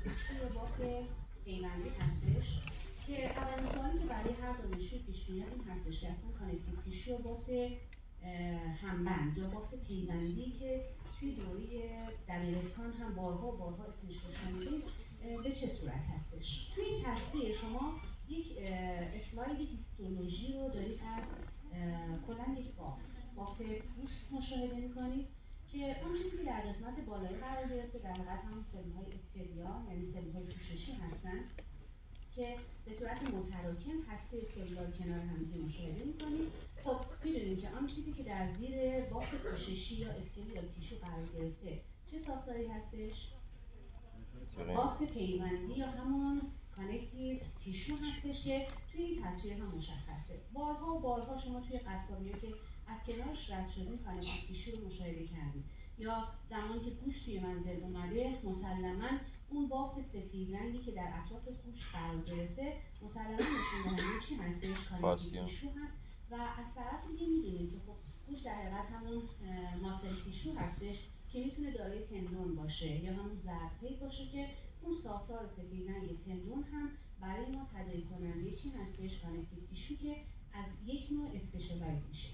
تیشو یا بافت پیوندی هستش که اولین سوالی که برای هر دانشجو پیش میاد این هستش که اصلا کانکتیو تیشو یا بافت همبند یا بافت پیوندی که توی دوره دبیرستان هم بارها و بارها اسمش رو شنیدیم به چه صورت هستش. توی این تصویر شما یک اسلاید هیستولوژی رو دارید از کلا یک بافت پوست مشاهده میکنید که اون چیزی که در قسمت بالایی قرار گرفته در حقیقت همون سلول‌های اپیتلیال یعنی سلول‌های پوششی هستن که به صورت متراکم هسته سلولار کنار همدیگه مشاهده می‌کنید. خب می‌دونید که آن چیزی که در زیر بافت پوششی یا اپیتلیال تیشو قرار گرفته چه ساختاری هستش؟ بافت پیوندی یا همون کانکتیو تیشو هستش که توی این تصویر هم مشخصه. بارها و بارها شما توی قصابی‌ها که از کنارش رد شدین کانکتیو تیشو رو مشاهده کردید یا زمانی که گوشت توی منزل اومده مسلماً اون بافت سفید رنگی که در اطراف گوشت قرار گرفته مسلماً نشون دهنده چی هستش؟ کانکتیو تیشو هست و از طرف دیگه می‌دونید که خب گوشت در حقیقت همون ماسل تیشو هستش که میتونه دارای تندون باشه یا همون زرقی باشه که اون ساختار سفید رنگ تندون هم برای ما تداعی کننده چی هستش؟ کانکتیو تیشو که از یک نوع اسپشیالایز میشه.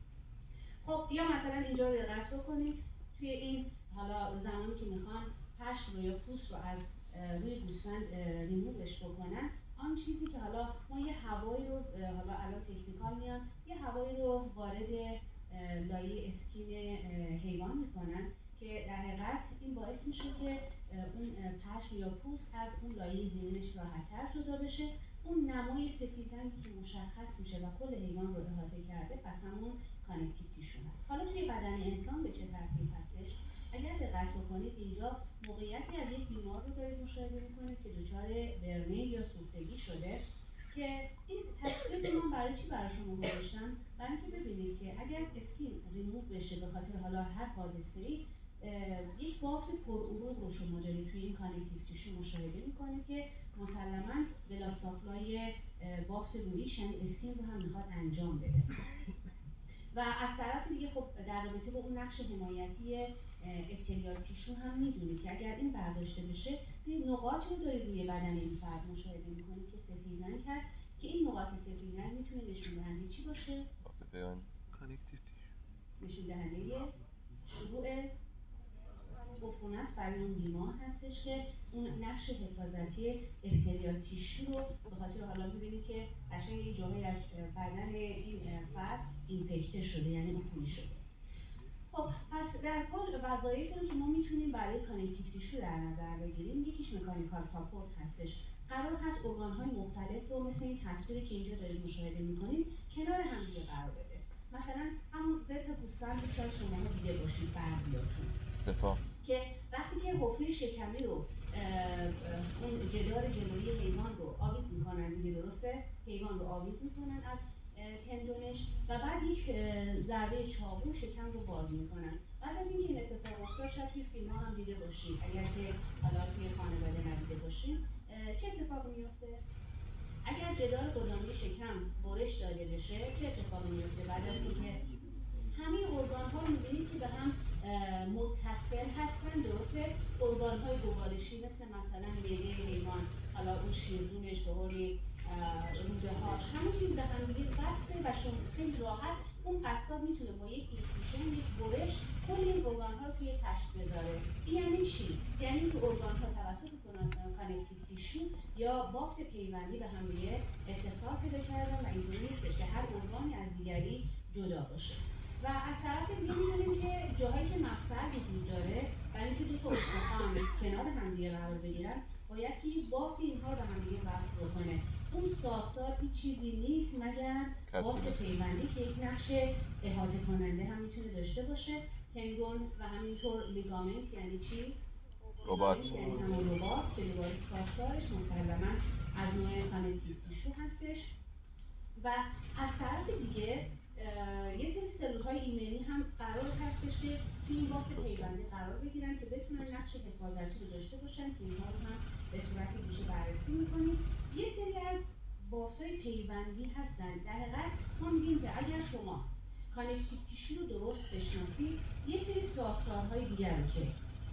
خب یا مثلا اینجا رو دقت بکنید توی این حالا زمانی که میخوان پشم رو یا پوست رو از روی گوسفند ریمووش بکنن آن چیزی که حالا ما یه هوایی رو حالا الان تکنیکال میان یه هوایی رو وارد لایه اسکین حیوان میکنن که در حقیقت این باعث میشه که اون پشم یا پوست از اون لایه زیرینش راحت‌تر جدا بشه. اون نمای سفید رنگی که مشخص میشه و کل حیوان رو احاطه کرده پس همون کانکتیو تیشو هست. حالا توی بدن انسان به چه ترتیب هستش؟ اگر دقت بکنید اینجا موقعیتی از یک بیمار رو دارید مشاهده میکنید که دچار برنه یا سوختگی شده که این تصویر رو من برای چی برای شما گذاشتم؟ برای اینکه ببینید که اگر اسکین ریموو بشه به خاطر حالا هر حادثه‌ای یک بافت پرعروق رو شما دارید توی این کانکتیو تیشو مشاهده میکنید که مسلماً بلا ساپلای بافت رویش یعنی اسکین رو هم میخواد انجام بده. و از طرف دیگه خب در رابطه با اون نقش حمایتی اپیتلیال تیشو هم میدونید که اگر این برداشته بشه نقاطی رو دارید روی بدن این فرد مشاهده میکنید که سفید رنگ هست که این نقاط سفید رنگ میتونه نشون دهنده چی باشه؟ کانکتیو تیشو نشون دهنده شروع عفونت برای اون بیمار هستش که اون نقش حفاظتی اپیتلیال تیشو رو به خاطر حالا می‌بینید که قشنگ یه جاهایی از بدن این فرد اینفکته شده یعنی عفونی شده. خب پس در کل وظایفی رو که ما میتونیم برای کانکتیو تیشو در نظر بگیریم یکیش مکانیکال ساپورت هستش. قرار هست ارگان‌های مختلف رو مثل این تصویری که اینجا دارید مشاهده می‌کنید کنار هم دیگه قرار بده. مثلا همون ذبح گوسفند رو شاید شماها دیده باشید بعضیاتون صفا که وقتی که حفره شکمی رو اون جدار جلویی حیوان رو آویز میکنن دیگه درسته؟ حیوان رو آویز میکنن از تندونش و بعد یک ضربه چاقو شکم رو باز میکنن. بعد از اینکه این اتفاق افتاد شاید توی فیلم ها هم دیده باشید اگر که حالا توی خانواده ندیده باشید چه اتفاقی میفته؟ اگر جدار قدامی شکم برش داده بشه چه اتفاقی میفته بعد از اینکه همه ارگان ها رو میبینید که به هم متصل هستن درسته؟ ارگان های گوارشی مثلا معده حیوان حالا اون شیردونش به قولی روده هاش همه چیز به هم دیگه وصله و شما خیلی راحت اون قصاب میتونه با یک اینسیشن یک برش کل این ارگان ها رو توی تشت بذاره. این یعنی چی؟ یعنی که ارگان ها توسط کانکتیو تیشو یا بافت پیوندی به هم دیگه اتصال پیدا کردن و اینطوری نیستش که هر ارگانی از دیگری جدا باشه. و از طرف دیگه می‌دونیم که جاهایی که مفصل وجود داره برای اینکه دو تا استخوان کنار همدیگه قرار بگیرن بایستی یک بافت اینها رو به همدیگه وصل بکنه. اون ساختار هیچ چیزی نیست مگر بافت پیوندی که یک نقش احاطه کننده هم میتونه داشته باشه. تندون و همینطور لیگامنت یعنی چی؟ رباط یعنی همون رباط که دوباره ساختارش مسلماً از نوع کانکتیو تیشو هستش. و از طرف دیگه یه سری سلول‌های ایمنی هم قرار هستش که توی این بافت پیوندی قرار بگیرن که بتونن نقش حفاظتی رو داشته باشن که اینها رو هم به صورت ویژه بررسی می‌کنیم. یه سری از بافت‌های پیوندی هستن. در حقیقت ما میگیم که اگر شما کانکتیو تیشو رو درست بشناسید یه سری ساختارهای دیگر رو که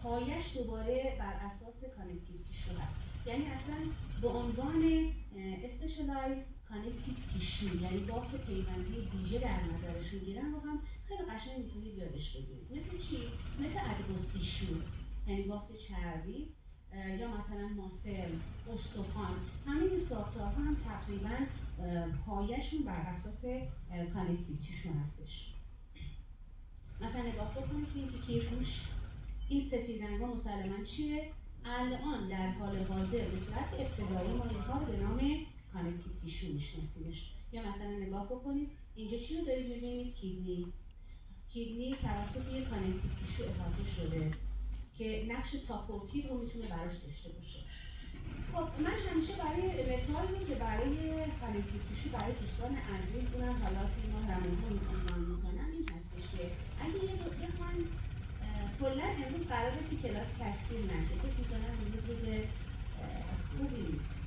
پایش دوباره بر اساس کانکتیو تیشو هست. یعنی اصلا به عنوان اسپشیالایز کانکتیو تیشو، یعنی بافت پیوندی ویژه در نظرش میگیرن رو هم خیلی قشنگ میتونید یادش بگیرید. مثل چی؟ مثل ادیپوز تیشو، یعنی بافت چربی، یا مثلا ماسل، استخوان، همه این ساختارها هم تقریبا پایه‌شون بر اساس کانکتیو تیشو هستش. مثلا نگاه بکنید تو این تیکه گوشت، این سفید رنگا مسلما چیه؟ الان در حال حاضر به صورت ابتدایی ما اینها رو به نام کانکتیو تیشو میشناسیمش. یا مثلا نگاه بکنید اینجا چی رو دارید میبینید؟ کیدنی. کیدنی توسط یک کانکتیو تیشو احاطه شده که نقش ساپورتیو رو میتونه براش داشته باشه. خب من همیشه برای مثال رو که برای کانکتیو تیشو برای دوستان عزیز، اونم حالا توی ماه رمضان عنوان میکنم، این هستش که اگه بخوایم کلا امروز قراره که کلاس تشکیل نشه، فکر میکنم امروز روز خوبی نیست.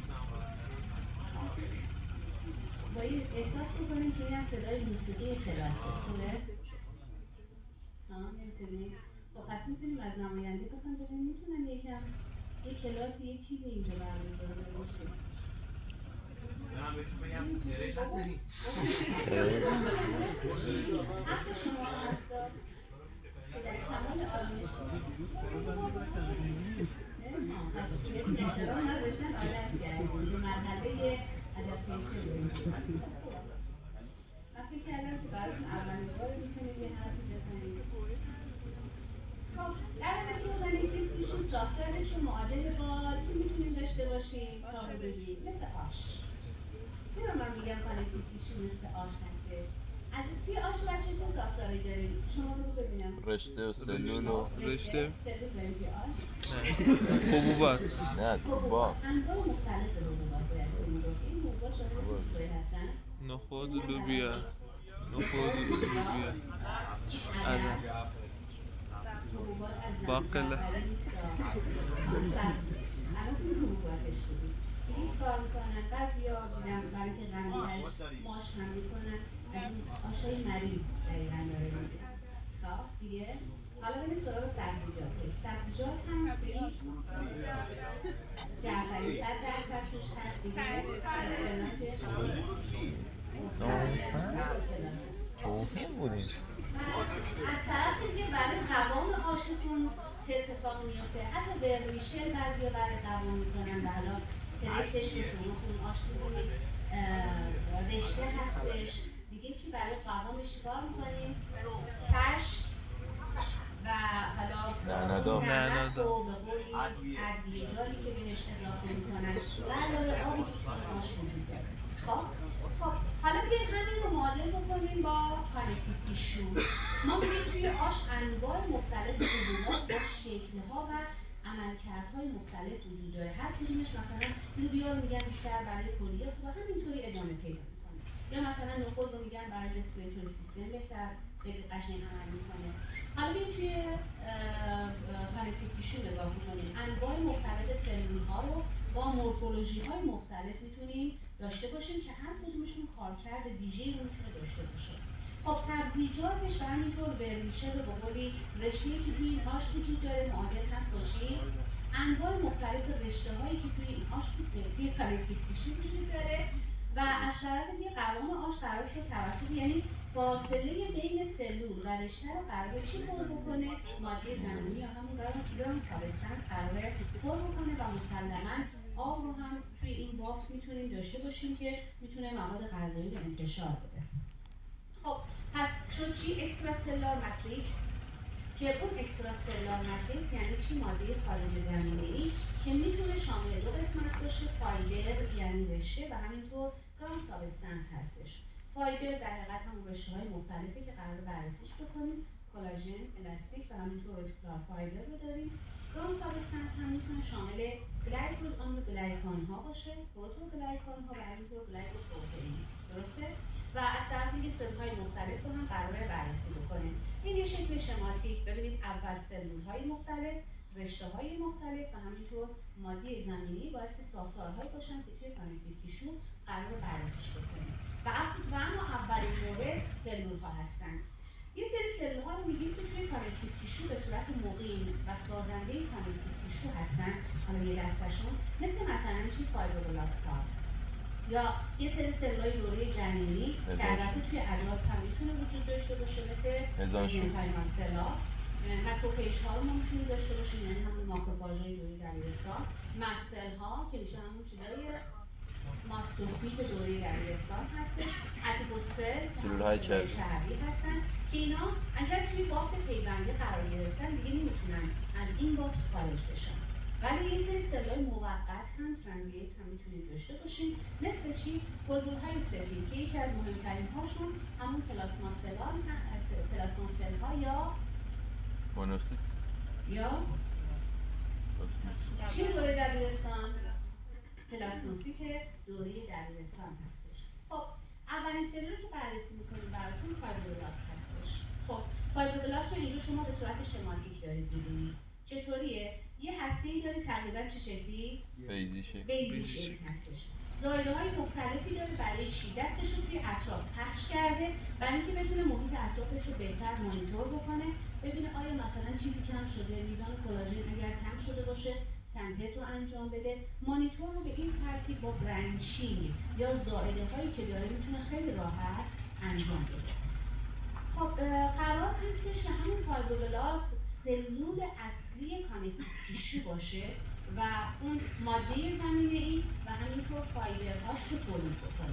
با این احساس بکنیم که اینم صدای موسیقی کلاسه. خوبه؟ نمیتونیم؟ خب پس میتونیم از نماینده بخوایم ببینیم میتونن یکم یه کلاس یه چیزی اینجا برگزار بشه. برم بهشون بگم گره نزنی. حق شما هستا که در کمال آرامش پس بهتون احترام نذاشتن عادت کردیم به مرحله ادپتیشن رسیدیم. من فکر کردم که براتون اولین بار میتونید یه حرفی بزنید. خب در الکترومگنیتیک تیشو ساختارش رو معادل با چی میتونیم داشته باشیم تا حدودی؟ مثل آش. چرا من میگم کانکتیو تیشو مثل آش هستش؟ از توی آش بچه چه ساختاری داریم؟ شما بگو ببینم. رشته و سلول و رشته سلول داریم توی آش. حبوبات. نه تو حبوبات، بافت. انواع مختلف حبوبات بایستی گفت. این حبوبات شامل چه چیزایی هستن؟ نخود و لوبیا. نخود، لوبیا، عدس. عدس، حبوبات از باقلا. جعفری نیستا، سبزیش. الان توی حبوباتش بودیم. دیگه چی کار میکنن؟ بعضیا دیدم برای اینکه غنی‌ترش ماش هم میکنن. از این آشای مریض دقیقا داره میگه. خب دیگه حالا بریم سراغ سبزیجاتش. سبزیجات هم توی جعفری 100% توش هست. دیگه اسفناج خوبی، خوب کلاسه. توهین بودیم. از طرف دیگه برای قوام آشتون چه اتفاقی میفته؟ حتی ورمیشل بعضیا برای قوام میکنن و حالا ترستش رو شما تو اون آش میبینید رشته هستش. دیگه چی برای قوامش چیکار میکنیم؟ کشک و حالا اون نعنادام. نمک و به قولی ادویه‌جاتی که بهش اضافه میکنن و علاوه آبی که توی این آش وجود داره. خب حالا بیایم همین رو معادل بکنیم با کانکتیو تیشو. ما میگیم توی آش انواع مختلف حبوبات با شکل‌ها و عملکردهای مختلف وجود داره. هر کدومش مثلا لوبیا رو میگن بیشتر برای کلیه خوبه، همینطوری ادامه پیدا میکنه. یا مثلا نخود رو میگن برای رسپیراتوری سیستم بهتر، خیلی قشنگ عمل میکنه. حالا بیایم توی کانکتیو تیشو نگاه بکنیم. انواع مختلف سلول ها رو با مورفولوژی های مختلف میتونیم داشته باشیم که هر کدومشون کارکرد ویژه‌ای رو میتونه داشته باشه. خب سبزیجاتش و همینطور ورمیشل رو به قولی رشته‌ای که توی این آش وجود داره معادل هست با چی؟ انواع مختلف رشته هایی که توی این آش توی کانکتیو تیشو وجود داره و از طرف دیگه قوام آش قرار شد توسط، یعنی فاصله بین سلول و رشته رو قراره چی پر بکنه؟ ماده زمینی یا همون گرام سابستنس قراره پر بکنه و مسلماً آب رو هم توی این بافت میتونیم داشته باشیم که میتونه مواد غذایی رو انتشار بده. خب پس شد چی؟ اکسترا سلولار ماتریکس، که اون اکسترا سلولار ماتریکس یعنی چی؟ ماده خارج زمینه‌ای که میتونه شامل دو قسمت باشه، فایبر یعنی رشته و همینطور گرام سابستنس هستش. فایبر در حقیقت هم رشته‌های مختلفی که قرار بررسیش بکنیم، کلاژن، الاستیک و همینطور رتیکولار فایبر رو داریم. گرام سابستنس هم میتونه شامل گلایکوز آن گلایکان ها باشه، پروتوگلایکان ها و همینطور گلایکوپروتئین. درسته؟ و از طرف دیگه سلول‌های مختلف رو هم قراره بررسی بکنیم. این یه شکل شماتیک. ببینید اول سلول‌های مختلف، رشته‌های مختلف و همینطور ماده زمینی باعث ساختارهایی باشن که توی کانکتیو تیشو قرار بررسیش بکنیم. و اما اولین مورد سلول‌ها هستن. یه سری سلول ها رو میگیم که توی کانکتیو تیشو به صورت مقیم و سازنده کانکتیو تیشو هستن. حالا یه دستشون مثلا چی؟ فایبروبلاست ها، یا یه سری سلولای دوره جنینی که البته توی ادالت هم میتونه وجود داشته باشه، مثل مزنکایمال سلا. ماکروفیج ها رو ما میتونیم داشته باشیم، یعنی همون ماکروفاژ های دوره دبیرستان. مسل ها که میشه همون چیزای ماستوسیت دوره دبیرستان هستش. ادیپوسل که همون سلول چربی هستن که اینا اگر توی بافت پیوندی قرار گرفتن دیگه نمیتونن از این بافت خارج بشن. ولی یه سری سلولای موقت هم ترانزیت هم میتونیم داشته باشیم، مثل چی؟ بلبل‌های سفید که یکی از مهمترین هاشون همون پلاسما سل ها یا مونوسیت یا چی دوره دبیرستان؟ پلاسموسی که دوره دبیرستان هستش. خب اولین سلولی که بررسی میکنیم براتون فایبروبلاست هستش. خب فایبروبلاست رو اینجا شما به صورت شماتیک دارید میبینید. چطوریه؟ یه هسته‌ای داره تقریبا چه شکلی؟ بیضی شکل هستش. زایده های مختلفی داره. برای چی؟ دستش رو توی اطراف پخش کرده برای اینکه بتونه محیط اطرافش رو بهتر مانیتور بکنه، ببینه آیا مثلا چیزی کم شده، میزان کلاژن اگر کم شده باشه سنتز رو انجام بده. مانیتور رو به این ترتیب با برانچینگ یا زائده هایی که داره میتونه خیلی راحت انجام بده. خب قرار هستش که همون فایبروبلاست سلول اصلی کانکتیو تیشو باشه و اون ماده زمینه ای و همینطور فایبرهاش رو تولید بکنه.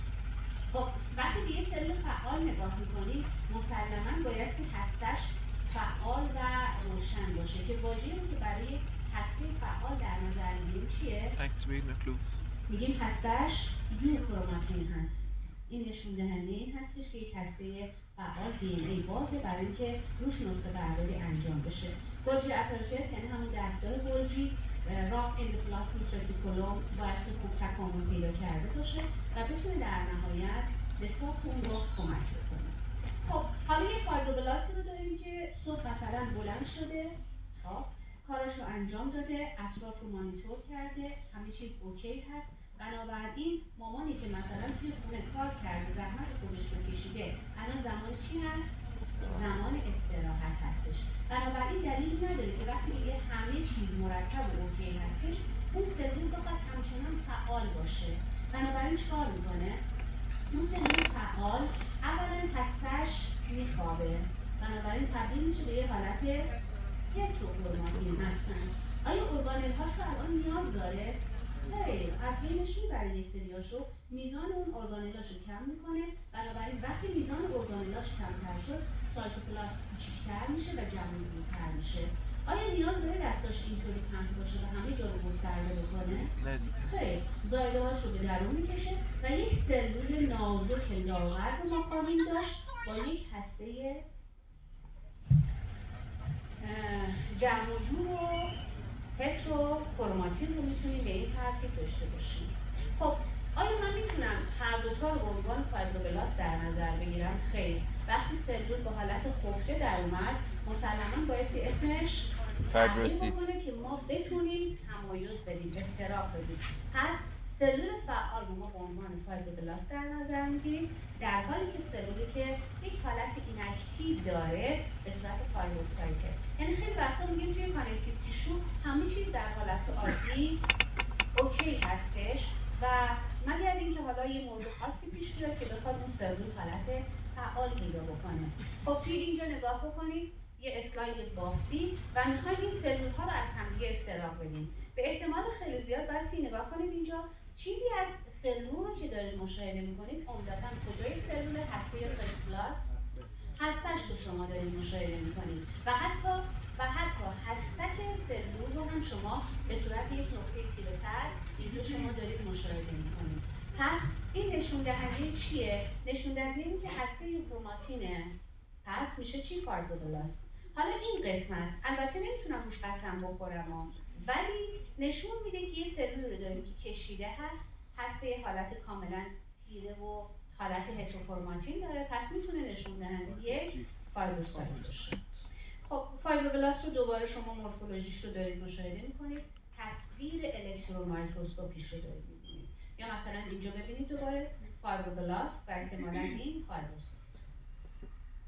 خب وقتی به یه سلول فعال نگاه میکنیم مسلما بایستی هستش فعال و روشن باشه که واژه‌ای رو که برای هسته فعال در نظر میگیریم چیه؟ Activate nucleus. میگیم هستش یوکروماتین هست. این نشون دهنده این هستش که یک هسته فعال دی ان ای بازه برای اینکه روش نسخه برداری انجام بشه. گولجی اپاراتوس یعنی همون دستگاه گولجی، راف اندوپلاسمیک رتیکولوم بایستی خوب تکامل پیدا کرده باشه و بتونه در نهایت به ساخت اون بافت کمک بکنه. خب حالا یه فایبروبلاستی رو داریم که صبح مثلا بلند شده، خب کارش رو انجام داده، اطراف رو مانیتور کرده، همه چیز اوکی هست. بنابراین مامانی که مثلا توی خونه کار کرده، زحمت خودش رو کشیده، الان زمان چی هست؟ زمان استراحت هستش. بنابراین دلیلی نداره که وقتی دیگه همه چیز مرتب و اوکی هستش اون سلول بخواد همچنان فعال باشه. بنابراین چیکار میکنه؟ اون سلول فعال اولا هستش میخوابه، بنابراین تبدیل میشه به یه حالت هتروکروماتین هستن. آیا ارگانل هاش رو الان نیاز داره؟ خیر، از بینش میبره یه سریاشو، میزان اون ارگانلاش رو کم میکنه. بنابراین وقتی میزان ارگانلاش کمتر شد سایتوپلاست کوچیکتر میشه و جمع و جورتر میشه. آیا نیاز داره دستاش اینطوری پهن باشه و همه جا رو گسترده بکنه؟ نه دیگه. خیر، زایده‌هاش رو به درون میکشه و یک سلول نازک لاغر رو ما خواهیم داشت با یک هسته جمع و جور و هتروکروماتین رو میتونیم به این ترتیب داشته باشیم. خب آیا من میتونم هر دوتا رو به عنوان فایبروبلاست در نظر بگیرم؟ خیر. وقتی سلول به حالت خفته در اومد مسلما بایستی اسمش تغییر بکنه که ما بتونیم تمایز بدیم، احتراق بدیم. پس سلول فعال رو ما به عنوان فایبروبلاست در نظر میگیریم، در حالی که سلولی که یک حالت ایناکتیو داره به صورت فایبروسایته. یعنی خیلی وقتا میگیم توی کانکتیو تیشو همه چیز در حالت عادی اوکی هستش و مگر اینکه حالا یه مورد خاصی پیش بیاد که بخواد اون سلول حالت فعال پیدا بکنه. خب توی اینجا نگاه بکنید یه اسلاید بافتی و میخوایم این سلول ها رو از همدیگه افتراق بدیم. به احتمال خیلی زیاد بسی نگاه کنید اینجا چیزی از سلول رو که دارید مشاهده میکنید عمدتاً کجای سلول هسته یا سایتوپلازم هستش رو شما دارید مشاهده میکنید و حتی هستک سلول رو هم شما به صورت یک نقطه تیره تر اینجا شما دارید مشاهده میکنید. پس این نشون دهنده چیه؟ نشون دهنده این که هسته یوکروماتینه. پس میشه چی؟ فایبروبلاست. حالا این قسمت البته نمیتونم روش قسم بخورم ولی نشون میده که یه سلول رو داریم که کشیده هست، هسته حالت کاملا تیره و حالت هتروکروماتین داره، پس میتونه نشون دهنده یک فایبروسایت باشه. خب فایبروبلاست رو دوباره شما مورفولوژیش رو دارید مشاهده میکنید، تصویر الکترون رو دارید میبینید. یا مثلا اینجا ببینید دوباره فایبروبلاست و احتمالاً این فایبروسایت.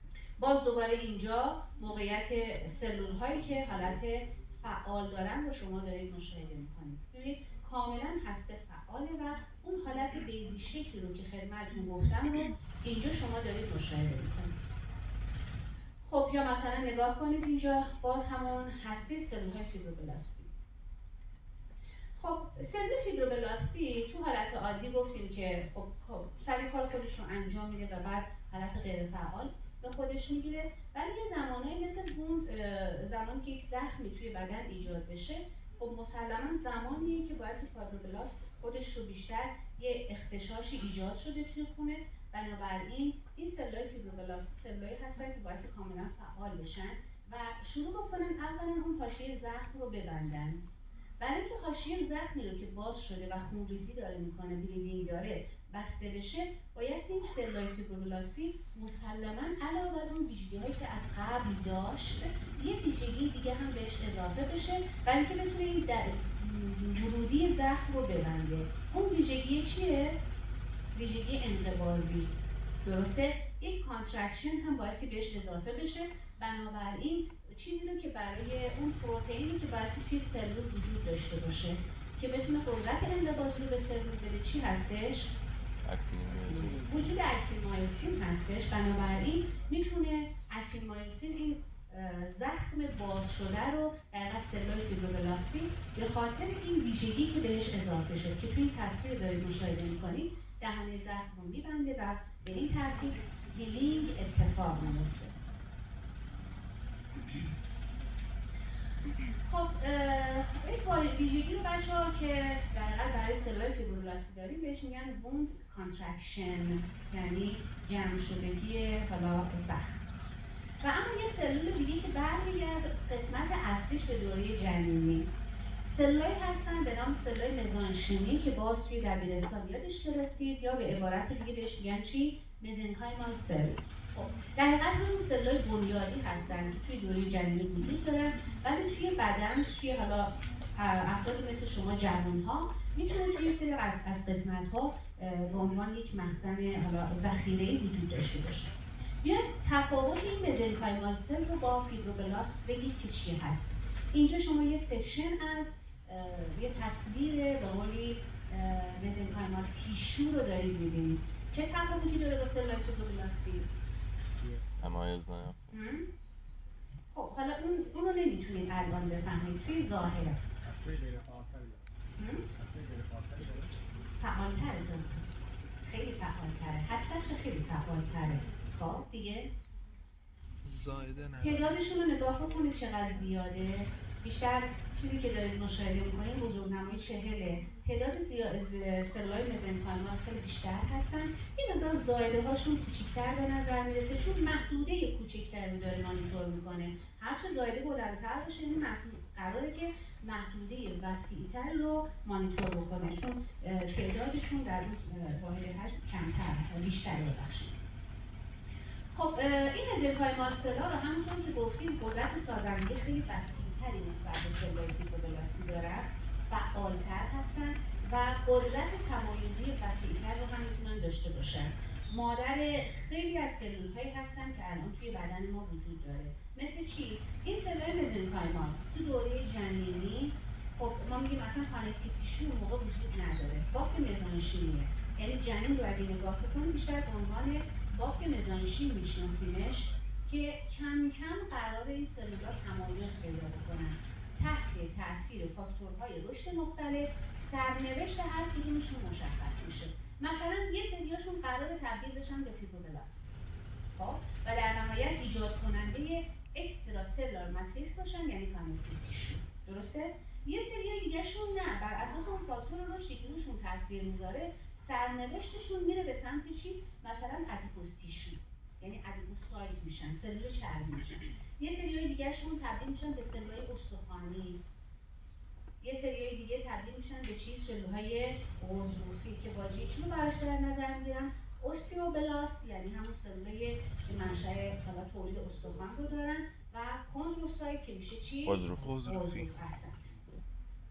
باز دوباره اینجا موقعیت سلول هایی که حالت فعال دارن رو شما دارید مشاهده میکنید. ببینید کاملا هسته فعاله و اون حالت بیزی شکلی رو که خدمتتون گفتم رو اینجا شما دارید مشاهده میکنید. خب یا مثلا نگاه کنید اینجا باز همون هسته سلول های فیبروبلاستی. خب سلول فیبروبلاستی تو حالت عادی گفتیم که خب سر کار خودش رو انجام میده و بعد حالت غیر فعال به خودش میگیره، ولی یه زمانایی مثل اون زمانی که یک زخمی توی بدن ایجاد بشه، خب مسلما زمانیه که باعث فایبروبلاست خودش رو بیشتر یه اختشاشی ایجاد شده توی خونه. بنابراین این سلولای فیبروبلاستی سلولایی هستن که باعث کاملا فعال بشن و شروع بکنن اولا اون حاشیه زخم رو ببندن. برای اینکه حاشیه زخمی رو که باز شده و خونریزی داره میکنه، بلیدینگ داره، بسته بشه، باید این سلولای فیبروبلاستی مسلما علاوه بر اون ویژگی‌هایی که از قبل داشت یه ویژگی دیگه هم بهش اضافه بشه برای اینکه بتونه این ورودی زخم رو ببنده. اون ویژگی چیه؟ ویژگی انقباضی. درسته؟ یک کانترکشن هم باعثی بهش اضافه بشه. بنابراین چیزی رو که برای اون پروتئینی که باعثی توی سلول وجود داشته باشه که بتونه قدرت انقباضی رو به سلول بده چی هستش؟ وجود اکتین مایوسین هستش. بنابراین میتونه اکتین مایوسین این زخم باز شده رو در سلول فیبروبلاستی به خاطر این ویژگی که بهش اضافه شد که توی این تصویر دارید مشاهده میکنید دهنه زخم رو میبنده و به این ترتیب هیلینگ اتفاق میفته. خب این ویژگی رو بچه‌ها که در حقیقت برای سلولای فیبروبلاستی داریم بهش میگن ووند کانترکشن، یعنی جمع شدگی حالا زخم. و اما یه سلول دیگه که برمیگرده قسمت اصلیش به دوره جنینی، سلولایی هستن به نام سلولای مزانشیمی که باز توی دبیرستان یادش گرفتید یا به عبارت دیگه بهش میگن چی؟ مزنکایمال سل. خب در حقیقت همون سلولای بنیادی هستن که توی دوره جنینی وجود دارن، ولی توی بدن توی حالا افرادی مثل شما جوان‌ها میتونه توی سری از قسمت‌ها به عنوان یک مخزن حالا ذخیره‌ای وجود داشته باشه. بیاید تفاوت این مزنکایمال سل رو با فیبروبلاست بگید که چی هست. اینجا شما یه سکشن از یه تصویر به قولی مزنکایمال تیشو رو دارید می‌بینید. چه تفاوتی داره با سلولای فیبروبلاستی؟ تمایز نداره. خب حالا اون رو نمیتونید الان بفهمید توی ظاهر. فعال‌تره تازه. خیلی فعال‌تره. هستش خیلی فعال‌تره. خب دیگه زایده نه. تعدادشون رو نگاه بکنید چقدر زیاده. بیشتر چیزی که دارید مشاهده می‌کنید بزرگنمای 40. تعداد سلولای مزنکایمال خیلی بیشتر هستن. این مقدار زایده هاشون کوچیک‌تر به نظر میرسه چون محدوده کوچیک‌تر رو داره مانیتور میکنه. هرچه زایده بلندتر باشه این قراره که محدوده وسیع‌تر رو مانیتور بکنه چون تعدادشون در اون واحد حجم کمتر بیشتره ببخشید. خب این مزنکایمال سلا رو همونطور که گفتیم قدرت سازندگی خیلی وسیع‌تری نسبت به سلولای فیبروبلاستی دارن، فعال‌تر هستن و قدرت تمایزی وسیع‌تر رو هم میتونن داشته باشن. مادر خیلی از سلول‌هایی هستن که الان توی بدن ما وجود داره. مثل چی؟ این سلولای مزنکایمال تو دوره جنینی خب ما میگیم اصلا کانکتیو تیشو اون موقع وجود نداره. بافت مزانشیمیه. یعنی جنین رو اگه نگاه بکنیم بیشتر به عنوان بافت مزانشیم میشناسیمش که کم کم قرار این سلولا تمایز پیدا بکنن تحت تاثیر فاکتورهای رشد مختلف. سرنوشت هر کدومشون مشخص میشه. مثلا یه سریاشون قرار تبدیل بشن به فیبروبلاست خب و در نهایت ایجاد کننده اکسترا سلولار ماتریکس باشن، یعنی کانکتیو تیشو. درسته؟ یه سریای دیگه‌شون نه، بر اساس اون فاکتور رشدی که روشون تاثیر میذاره سرنوشتشون میره به سمت چی؟ مثلا ادیپوز تیشو، یعنی ادیپوسایت میشن، سلول چربی میشن. یه سریای دیگه‌شون تبدیل میشن به سلولای استخوانی. یه سریای دیگه تبدیل میشن به چی؟ سلولهای غضروفی که بازی چی رو براش در نظر میگیرن؟ اوستیوبلاست، یعنی همون سلولای که منشأ حالا تولید استخوان رو دارن و کندروسایت که میشه چی؟ غضروفی. احسنت.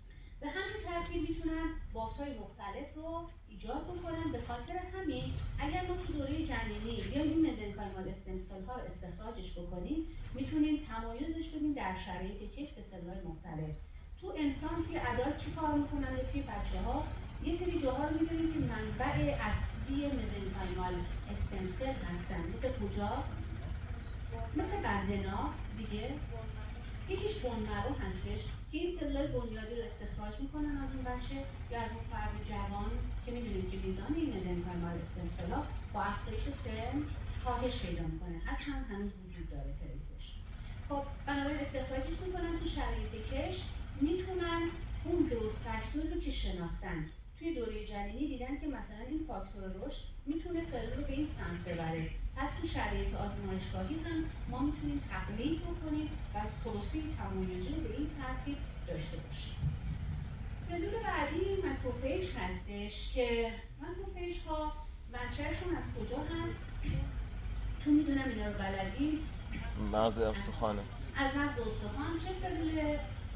به همین ترتیب میتونن بافت‌های مختلف رو ایجاد بکنن. به خاطر همین اگر ما تو دوره جنینی بیایم این مزنکایمال استمسل ها رو استخراجش بکنیم، میتونیم تمایزش بدیم در شرایط کشف سلول‌های مختلف. تو انسان توی ادالت چی کار میکنن یا توی بچه‌ها یه سری جاها رو می‌بینیم که منبع اصلی مزنکایمال استمسل هستن. مثل کجا؟ مثل بدنه دیگه. یکیش بون مرو هستش که این سلولای بنیادی رو استخراج میکنن از اون بچه یا از اون فرد جوان که میدونیم که میزان این مزنکایمال استمسل‌ها با افزایش سن کاهش پیدا میکنه، هرچند هنوز وجود داره تریسش. خب بنابراین استخراجش میکنن تو شرایط کش، میتونن اون گروس فاکتور رو که شناختن توی دوره جنینی دیدن که مثلا این فاکتور رشد میتونه سلول رو به این سمت ببره. پس تو شرایط آزمایشگاهی هم ما میتونیم تقلید بکنیم و پروسه تمایزی رو به این ترتیب داشته باشیم. سلول بعدی ماکروفیج هستش که ماکروفیج ها منشأشون از کجا هست؟ تو میدونم اینا رو بلدین. مغز استخوانه. از مغز استخوان. چه سلول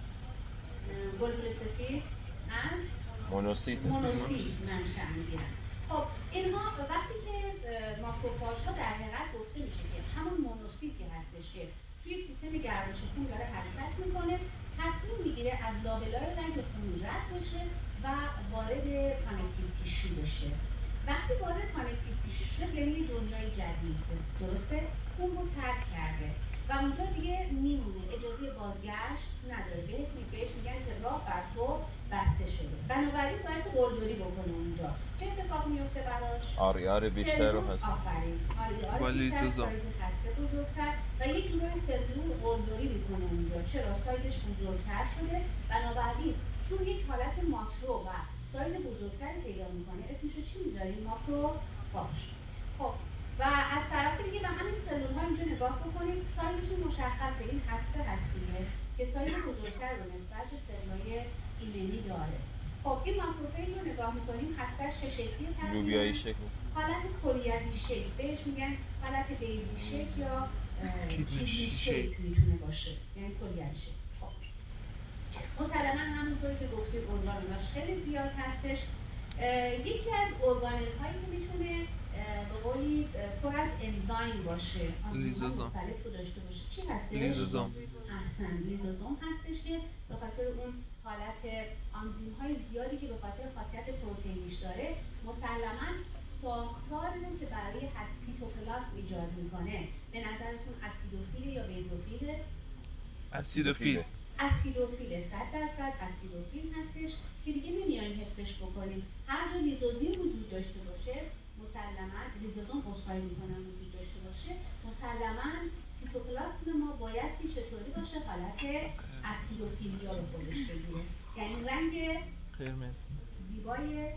گلبول سفید؟ از مونوسیت منشأ میگیرن. خب اینها وقتی که ماکروفاژ ها در حقیقت گفته میشه که همون مونوسیتی هستش که توی سیستم گردش خون داره حرکت میکنه، تصمیم میگیره از لابلای رگ خون رد بشه و وارد کانکتیو تیشو بشه. وقتی وارد کانکتیو تیشو شد یعنی دنیای جدید، درسته؟ خون رو ترک کرده و اونجا دیگه میمونه، اجازه بازگشت نداره. بهش میگن که راه بر تو بسته شده. بنابراین باعث قلدری بکنه اونجا. چه اتفاق میفته براش؟ آر بیشتر رو هست. آفرین. آر بیشتر، سایز خسته بزرگتر و یه جورای سلول قلدری میکنه اونجا. چرا؟ سایزش بزرگتر شده. بنابراین چون یک حالت ماکرو و سایز بزرگتری پیدا میکنه، اسمشو چی میذاریم؟ ماکروفاژ. خب و از طرف دیگه به همین سلول ها اینجا نگاه بکنید، سایزشون مشخصه. این هست دیگه که سایز بزرگتر رو نسبت به سلولای ایمنی داره. خب این ماکروفیج رو نگاه میکنیم، هستش چه شکلی تقریبا؟ لوبیایی شکل. حالت کلیوی شکل، بهش میگن حالت بیزی شکل یا کیدنی شکل میتونه باشه، یعنی کلیوی شکل. خب مسلما همونطوری که گفتیم ارگانلاش خیلی زیاد هستش. یکی از ارگانل هایی که میتونه به قولی پر از انزایم باشه، آنزیم های مختلف رو داشته باشه، چی هستش؟ لیزوزوم. احسن، لیزوزوم هستش که به خاطر اون حالت آنزیم های زیادی که به خاطر خاصیت پروتئینیش داره، مسلما ساختاری رو که برای سیتوپلاسم ایجاد میکنه. به نظرتون اسیدوفیل یا بیزوفیله؟ اسیدوفیل. اسیدوفیل، 100% اسیدوفیل هستش که دیگه نمیایم حفظش بکنیم. هر جا لیزوزیم وجود داشته باشه، مسلما لیزوزوم عذرخواهی میکنم وجود داشته باشه، مسلما سیتوپلاسم ما بایستی چطوری باشه؟ حالت اسیدوفیلیا به خودش بگیره، یعنی رنگ قرمز زیبای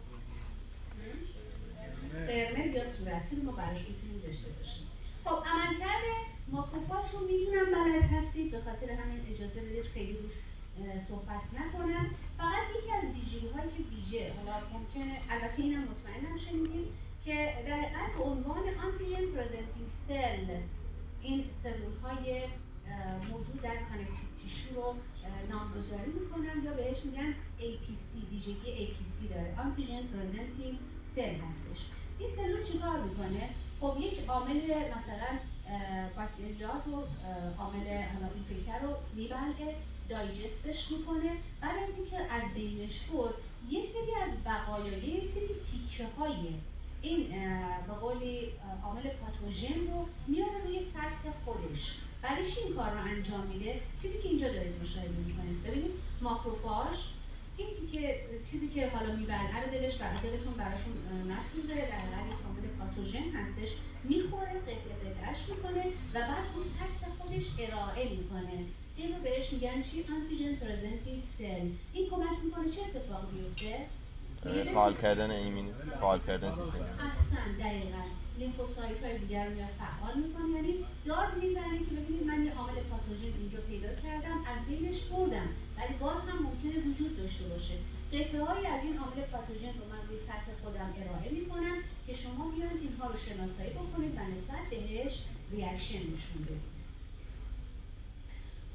قرمز یا صورتی رو ما براش میتونیم داشته باشیم. خب عملکرد ماکروفاژ رو میدونم بلد هستید، به خاطر همین اجازه بدید خیلی روش صحبت نکنم. فقط یکی از ویژگی هایی که ویژه، حالا ممکنه البته اینم مطمئنم شنیدید که در حقیقت به عنوان آنتیژن پرزنتینگ سل این سلول های موجود در کانکتیو تیشو رو نامگذاری میکنن یا بهش میگن APC، ویژگی APC داره، آنتیژن پرزنتینگ سل هستش. این سلول چیکار میکنه؟ خب یک عامل مثلا باکتریات رو، عامل حالا این فیتر رو میبلعه، دایجستش میکنه. بعد از اینکه از بینش برد، یه سری از بقایا، یه سری تیکه های این به قولی عامل پاتوژن رو میاره روی سطح خودش. برای چی این کار رو انجام میده؟ چیزی که اینجا دارید مشاهده میکنید، ببینید ماکروفاژ این چیزی که حالا میبلعه رو دلتون براشون نسوزه، در حقیقت یک عامل پاتوژن هستش، میخوره، قطعش میکنه و بعد رو سطح خودش ارائه میکنه. این رو بهش میگن چی؟ آنتیژن پرزنتینگ سل. این کمک میکنه چه اتفاقی بیفته؟ فعال کردن ایمنی، فعال کردن سیستم. احسن، دقیقاً لیمفوسایت های دیگر رو میاد فعال میکنه، یعنی داد میزنه که ببینید من یه عامل پاتوژن اینجا پیدا کردم، از بینش بردم، ولی باز هم ممکنه وجود داشته باشه. قطعه‌هایی از این عامل پاتوژن رو من روی سطح خودم ارائه میکنم که شما بیاید اینها رو شناسایی بکنید و نسبت بهش ریاکشن نشون بدید.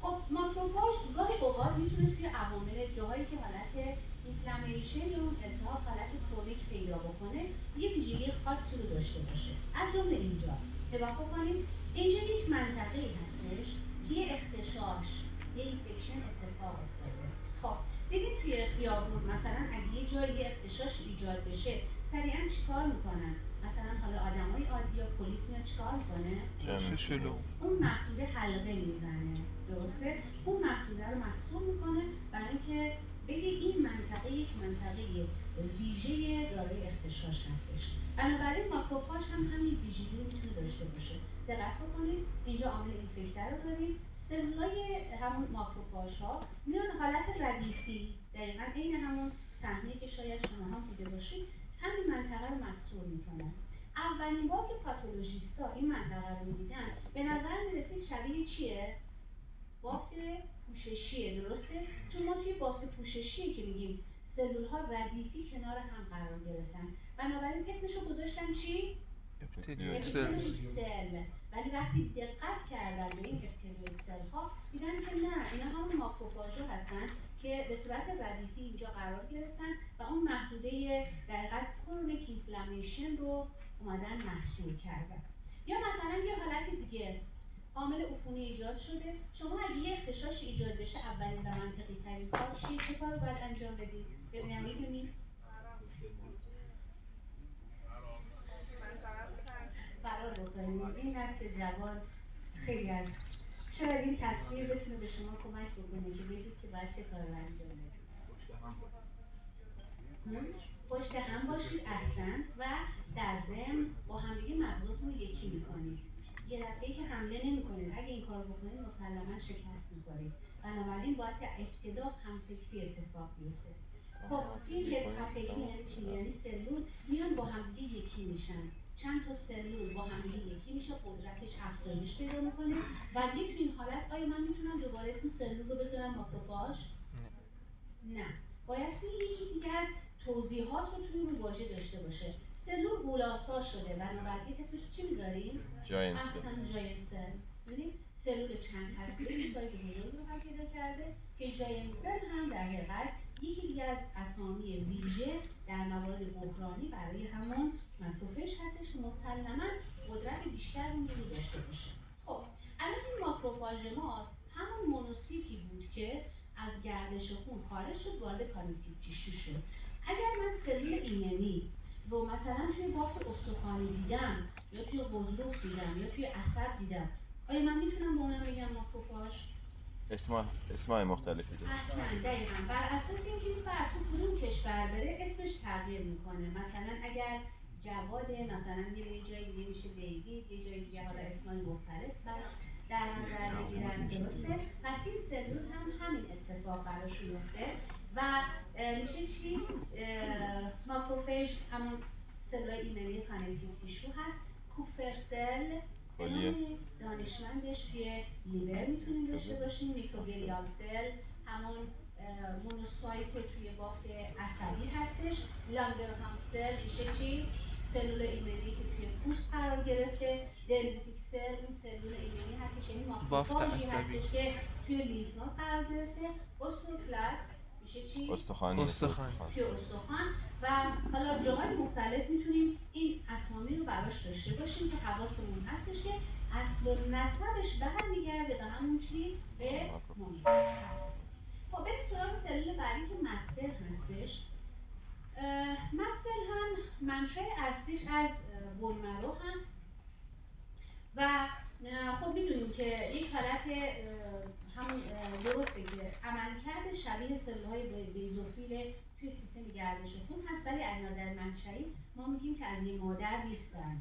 خب ماکروفاژ گاهی اوقات میتونه توی عوامل جاهایی که حالت اینفلامیشن یا اون التهاب حالت کرونیک پیدا بکنه یه ویژگی خاصی رو داشته باشه. از جمله اینجا نگاه بکنید، اینجا یک منطقه‌ای هستش که یه اختشاش، یه اینفکشن اتفاق افتاده. خب دیدین توی خیابون مثلا اگه یه جایی یه اختشاش ایجاد بشه سریعا چیکار میکنن؟ مثلا حالا آدمای عادی یا پلیس میاد چیکار میکنه؟ شلو. اون محدوده حلقه میزنه، درسته؟ اون محدوده رو محصور میکنه برای اینکه بگه این منطقه یک منطقه ویژه دارای اختشاش هستش. بنابراین ماکروفاژ هم همین ویژگی رو میتونه داشته باشه. دقت بکنید اینجا عامل اینفکتر رو داریم، سلولای همون ماکروفاژ ها میان حالت ردیفی، دقیقا عین همون صحنه که شاید شما هم دیده باشید، همین منطقه رو محصور میکنن. اولین بار که پاتولوژیستا این منطقه رو میدیدن به نظر میرسید شبیه چیه؟ بافت پوششیه، درسته؟ چون ما توی بافت پوششیه که میگیم سلول ها ردیفی کنار هم قرار گرفتن، بنابراین اسمشو گذاشتن چی؟ اپیتلیوید اپیتلیوید سل. ولی وقتی دقت کردن به این اپیتلیوید سل ها دیدن که نه، اینا همون ماکروفاژها هستن که به صورت ردیفی اینجا قرار گرفتن و اون محدوده در حقیقت کرونیک اینفلامیشن رو اومدن محصور کردن. یا مثلا یه حالت دیگه، عامل عفونی ایجاد شده، شما اگه یه اختشاش ایجاد بشه اولین و منطقی ترین کار چیه؟ چه کار رو باید انجام بدید؟ ببینم میدونید؟ فرار بکنید. این نسل جوان خیلی از شاید این تصویر بتونه به شما کمک بکنه که بدید که باید چه کار رو انجام بدید. پشت هم باشید، احسنت، و در ضمن با همدیگه مغزاتون رو یکی میکنید. یه دفعه که حمله نمیکنید، اگه این کار بکنید مسلما شکست میخورید. بنابراین باید ابتدا همفکری اتفاق بیفته. خب توی این همفکری یعنی چی؟ یعنی سلول میان با همدیگه یکی میشن. چند تا سلول با همدیگه یکی میشه، قدرتش افزایش پیدا میکنه و دیگه تو این حالت آیا من میتونم دوباره اسم سلول رو بذارم ماکروفاژ؟ نه. بایستی یکی دیگه از توضیحات رو توی اون واژه داشته باشه. سلول غولاسا شده، بنابراین اسمش چی میذاریم؟ احسن، ژاینت سل. ببینید سلول چند هسته‌ای سایز بزرگی رو هم پیدا کرده که ژاینت سل هم در حقیقت یکی دیگه از اسامی ویژه در موارد بحرانی برای همون ماکروفاژ هستش که مسلماً قدرت بیشتر اون رو داشته باشه. خب الان این ماکروفاژ ماست همون مونوسیتی بود که از گردش خون خارج شد وارد کانکتیو تیشو شد. اگر من سلول ایمنی رو مثلا توی بافت استخوانی دیدم یا توی غضروف دیدم یا توی عصب دیدم، آیا من میتونم به اونم بگم ماکروفاژ؟ اسمای مختلفی داره. احسن، دقیقاً بر اساس اینکه این فرد تو کدوم کشور بره اسمش تغییر میکنه. مثلا اگر جواده، مثلا یه جای دیگه میشه دیوید، یه جای دیگه حالا اسمای مختلف براش در نظر بگیرن، درسته؟ پس این سلول هم همین اتفاق براش میفته و میشه چی؟ ماکروفاژ همون سلول ایمنی کانکتیو تیشو هست. کوفرسل به نام دانشمندش توی لیور میتونیم داشته باشیم. میکروگلیال سل همون مونوسایت توی بافت عصبی هستش. لانگرهان سل میشه چی؟ سلول ایمنی که توی پوست قرار گرفته. دندریتیک سل اون سلول ایمنی هستش، یعنی بافت ماکروفاژی عصبی. هستش که توی لیمف نود قرار گرفته. اوستوکلاست میشه چی؟ استخوانی. توی استخوان. و حالا جاهای مختلف میتونیم این اسامی رو براش داشته باشیم که حواسمون هستش که اصل و نسبش برمیگرده به همون چی؟ به مونوسایت. خب بریم سراغ سلول بعدی که مستل هستش. مستل هم منشأ اصلیش از بون مرو هست و خب میدونیم که یک حالت همون درسته که عملکرد شبیه سلول‌های بیزوفیل توی سیستم گردش خون هست، ولی از نظر منشئی ما میگیم که از یه مادر نیستن.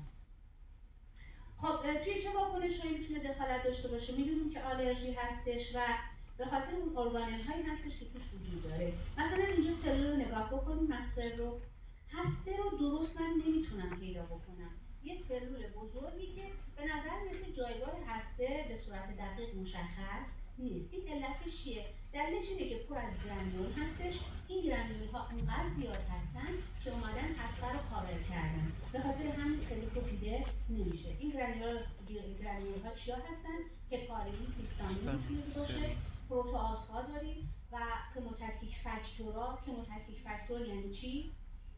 خب توی چه واکنش‌هایی میتونه دخالت داشته باشه؟ میدونیم که آلرژی هستش و به خاطر اون ارگانل هایی هستش که توش وجود داره. مثلا اینجا سلول رو نگاه بکنیم، مستر رو، هسته رو درست من نمیتونم پیدا بکنم. یه سلول بزرگی که به نظر میرسه جایگاه هسته به صورت دقیق مشخص نیست. این علتش چیه؟ دلیلش اینه که پر از گرانیول هستش. این گرانیول ها اونقدر زیاد هستن که اومدن هسته رو کاور کردن، به خاطر همین خیلی خوب دیده نمیشه. این گرانیول ها چیا هستن؟ هپارین، هیستامین میتونه باشه، سرین پروتئاز ها داریم و کموتاکتیک فاکتورها. کموتاکتیک فاکتور یعنی چی؟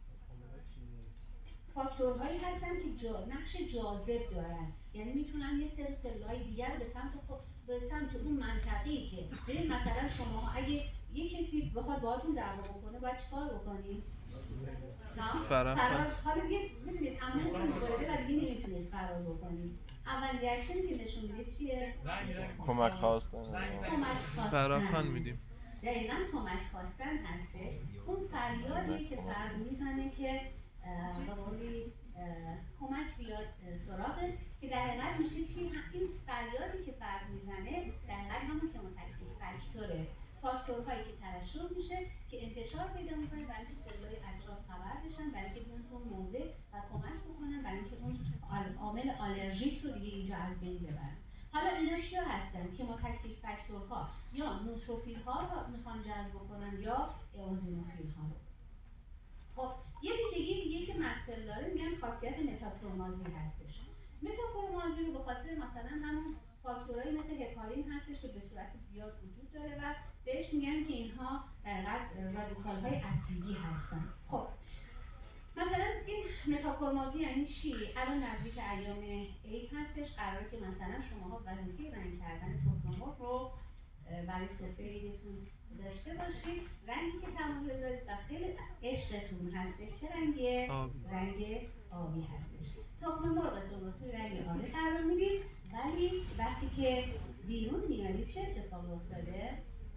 فاکتورهایی هستن که نقش جاذب دارن، یعنی میتونن یه سری سلولای دیگر رو به سمت اون منطقه‌ای که ببین مثلا شما اگه یه کسی بخواد باهاتون دعوا بکنه باید چیکار بکنید؟ فرار. حالا دیگه ببینید عملتون وارده و دیگه نمیتونید فرار بکنید. اول ریاکشنی که نشون میده چیه؟ کمک خواستن. کمک فراخوان خواستن. میدیم. دقیقا کمک خواستن هستش. اون فریادیه که فرد میزنه که به قولی کمک بیاد سراغش، که در حقیقت میشه چی؟ این فریادی که فرد میزنه در حقیقت همون کموتاکتیک فاکتوره. فاکتورهایی که ترشح میشه که انتشار پیدا میکنه برای اینکه سلولای اطراف خبر بشن، برای اینکه بیان تو اون موضع و کمک بکنن، برای اینکه اون عامل آلرژیک رو دیگه اینجا از بین ببرن. حالا اینا چیا هستن؟ کموتاکتیک فاکتورها یا نوتروفیل ها رو میخوان جذب کنن یا اوزینوفیل ها رو. خب یه ویژگی دیگه که مستل داره میگن خاصیت متاکرومازی هستش. متاکرومازی رو به خاطر مثلا همون فاکتورایی مثل هپارین هستش که به صورت زیاد وجود داره و بهش میگن که اینها در واقع رادیکال های اسیدی هستن. خب مثلا این متاکرومازی یعنی چی؟ الان نزدیک ایام عید هستش، قراره که مثلا شماها وظیفه رنگ کردن تخم مرغ رو برای سفره عیدتون داشته باشید. رنگی که تمایل دارید و خیلی عشقتون هستش چه رنگیه؟ آبی. رنگ آبی هستش. تخم مرغتون رو توی رنگ آبی قرار میدید، ولی وقتی که بیرون میارید چه اتفاقی افتاده؟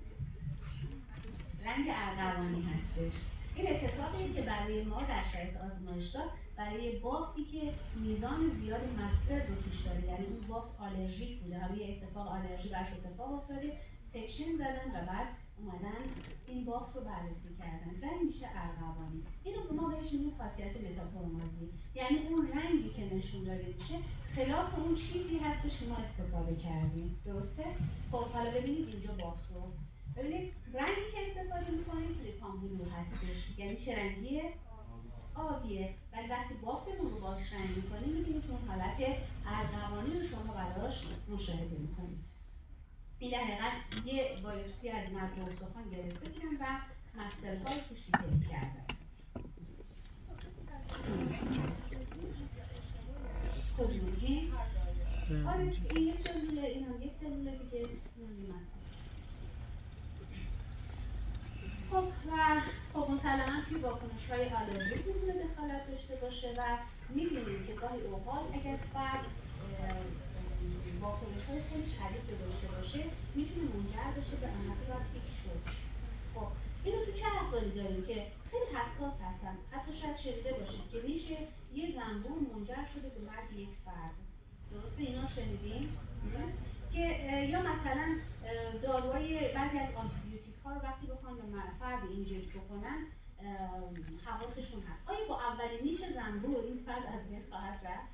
رنگ ارغوانی هستش. این اتفاقیه که برای ما در شرایط آزمایشگاه برای بافتی که میزان زیاد مستر رو توش داره، یعنی اون بافت آلرژیک بوده، حالا یه اتفاق آلرژی برش اتفاق افتاده، سکشن زدن و بعد اومدن این بافت رو بررسی کردن، رنگ میشه ارغوانی. اینو ما بهش میگیم خاصیت متاکرومازی، یعنی اون رنگی که نشون داده میشه خلاف اون چیزی هستش که ما استفاده کردیم. درسته؟ خب حالا ببینید اینجا بافت رو ببینید، رنگی که استفاده میکنید تریپان بلو هستش، یعنی چه رنگیه؟ آبیه. ولی وقتی بافتمون رو باش رنگ میکنیم میبینید اون حالت ارغوانی رو شما براش مشاهده میکنید. این در حقیقت یه بایوپسی از مغز استخوان گرفته بودن و مسئله ها رو توش دیتکت کردن. کدوم این؟ آره این یه سلوله، این هم یه سلوله دیگه، این هم یه مسئله. خب و خب مسلما توی واکنش‌های آلرژیک میتونه دخالت داشته باشه و میدونیم که گاهی اوقات اگر فرد واکنش‌های خیلی شدید رو داشته باشه میتونه منجر بشه به آنافیلاکتیک شوک. خب اینو تو چه افرادی داریم که خیلی حساس هستن، حتی شاید شنیده باشید که ریش یه زنبور منجر شده به مرگ یک فرد. درسته اینا شنیدین؟ که یا مثلا داروهای بعضی از آنتیبیوتیک ها رو وقتی بخوان به فرد اینجکت بکنن حواسشون هست. آیا با اولین نیش زنبور این فرد از بین خواهد رفت؟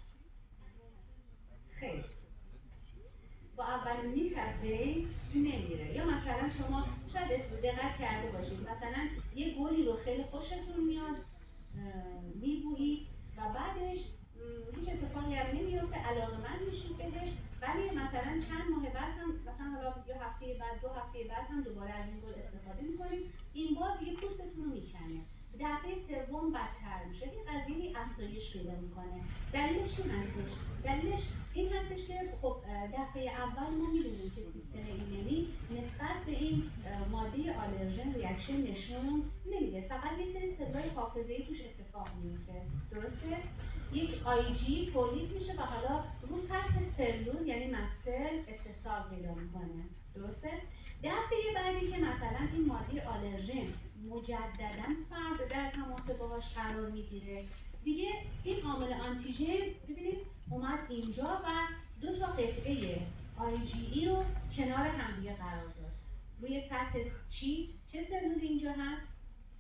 خیر. با اولین نیش از بین نمیره. یا مثلا شما شاید دقت کرده باشید مثلا یه گلی رو خیلی خوشتون میاد میبویید و بعدش هیچ اتفاقی هم نمیفته، علاقه‌مند میشید بهش، ولی مثلا چند ماه بعد هم مثلا حالا یا هفته بعد 2 هفته بعد هم دوباره از این گل استفاده میکنید، این بار دیگه پوستتون رو میکنه، دفعه سوم بدتر میشه، این قضیه افزایش پیدا میکنه. دلیلش چی هستش؟ دلیلش این هستش که خب دفعه اول ما میدونیم که سیستم ایمنی نسبت به این ماده آلرژن ریاکشن نشون نمیده، فقط یه سری سلولای حافظه‌ای توش اتفاق میفته. درسته؟ یک آی جی تولید میشه و حالا رو سطح سلول یعنی مسل اتصال پیدا میکنه. درسته؟ دفعه بعدی که مثلا این ماده آلرژن مجددا فرد در تماس باهاش قرار میگیره، دیگه این عامل آنتیژن ببینید اومد اینجا و 2 قطعه آی جی ای رو کنار همدیگه قرار داد. روی سطح چی؟ چه سلولی اینجا هست؟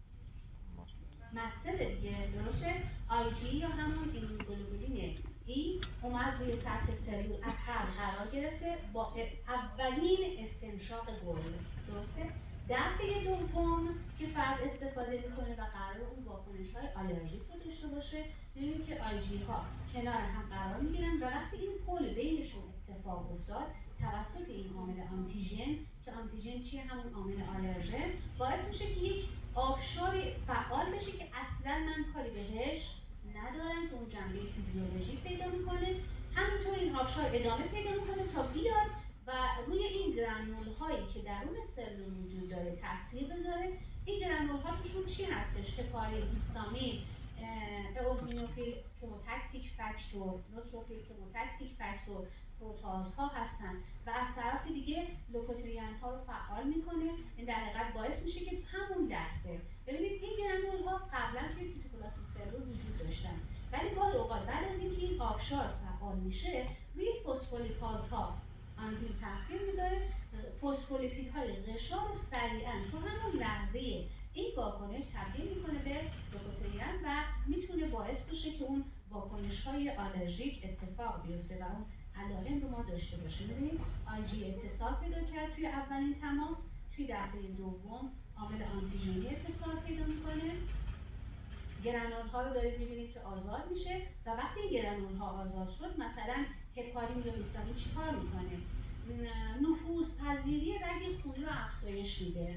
مسئله دیگه. درسته؟ آی جی یا همون ایمونوگلوبولین ای اومد روی سطح سلول از قبل قرار گرفته با اولین استنشاق گل. درسته؟ دفعه دوم که فرد استفاده میکنه و قرار اون واکنش های آلرژیک رو داشته باشه، میبینید که آی جی ها کنار هم قرار میگیرن و وقتی این پل بینشون اتفاق افتاد توسط این عامل آنتیژن، که آنتیژن چیه؟ همون عامل آلرژن، باعث میشه که یک آبشار فعال بشه که اصلا من کاری بهش ندارم، که اون جنبه فیزیولوژیک پیدا میکنه. همینطور این آبشار ادامه پیدا میکنه تا بیاد و روی این گرانول هایی که درون سلول وجود داره تاثیر بذاره. این گرانول ها توشون چی هستش؟ هپارین، هیستامین، اوزینوفیل کموتکتیک فاکتور، نوتروفیل کموتکتیک فاکتور، پروتاز ها هستن و از طرف دیگه لوکوترین ها رو فعال میکنه. این در حقیقت باعث میشه که همون لحظه ببینید این گرانول ها قبلا توی سیتوپلاسم سلول وجود داشتن، ولی گاهی اوقات بعد از اینکه این آبشار فعال میشه روی فسفولیپازها آنزیم تاثیر میذاره، فسفولیپیدهای غشا رو سریعا تو همون لحظه این واکنش تبدیل میکنه به لوکوترین و میتونه باعث بشه که اون واکنش های آلرژیک اتفاق بیفته و اون علائم رو ما داشته باشیم. ببینید آی جی اتصال پیدا کرد توی اولین تماس، توی دفعه دوم عامل آنتیژنی اتصال پیدا میکنه، گرانول ها رو دارید میبینید که آزاد میشه و وقتی این گرانول ها آزاد شد مثلا هپارین یا هیستامین چیکار میکنه؟ نفوذ پذیری رگ خونی رو افزایش میده.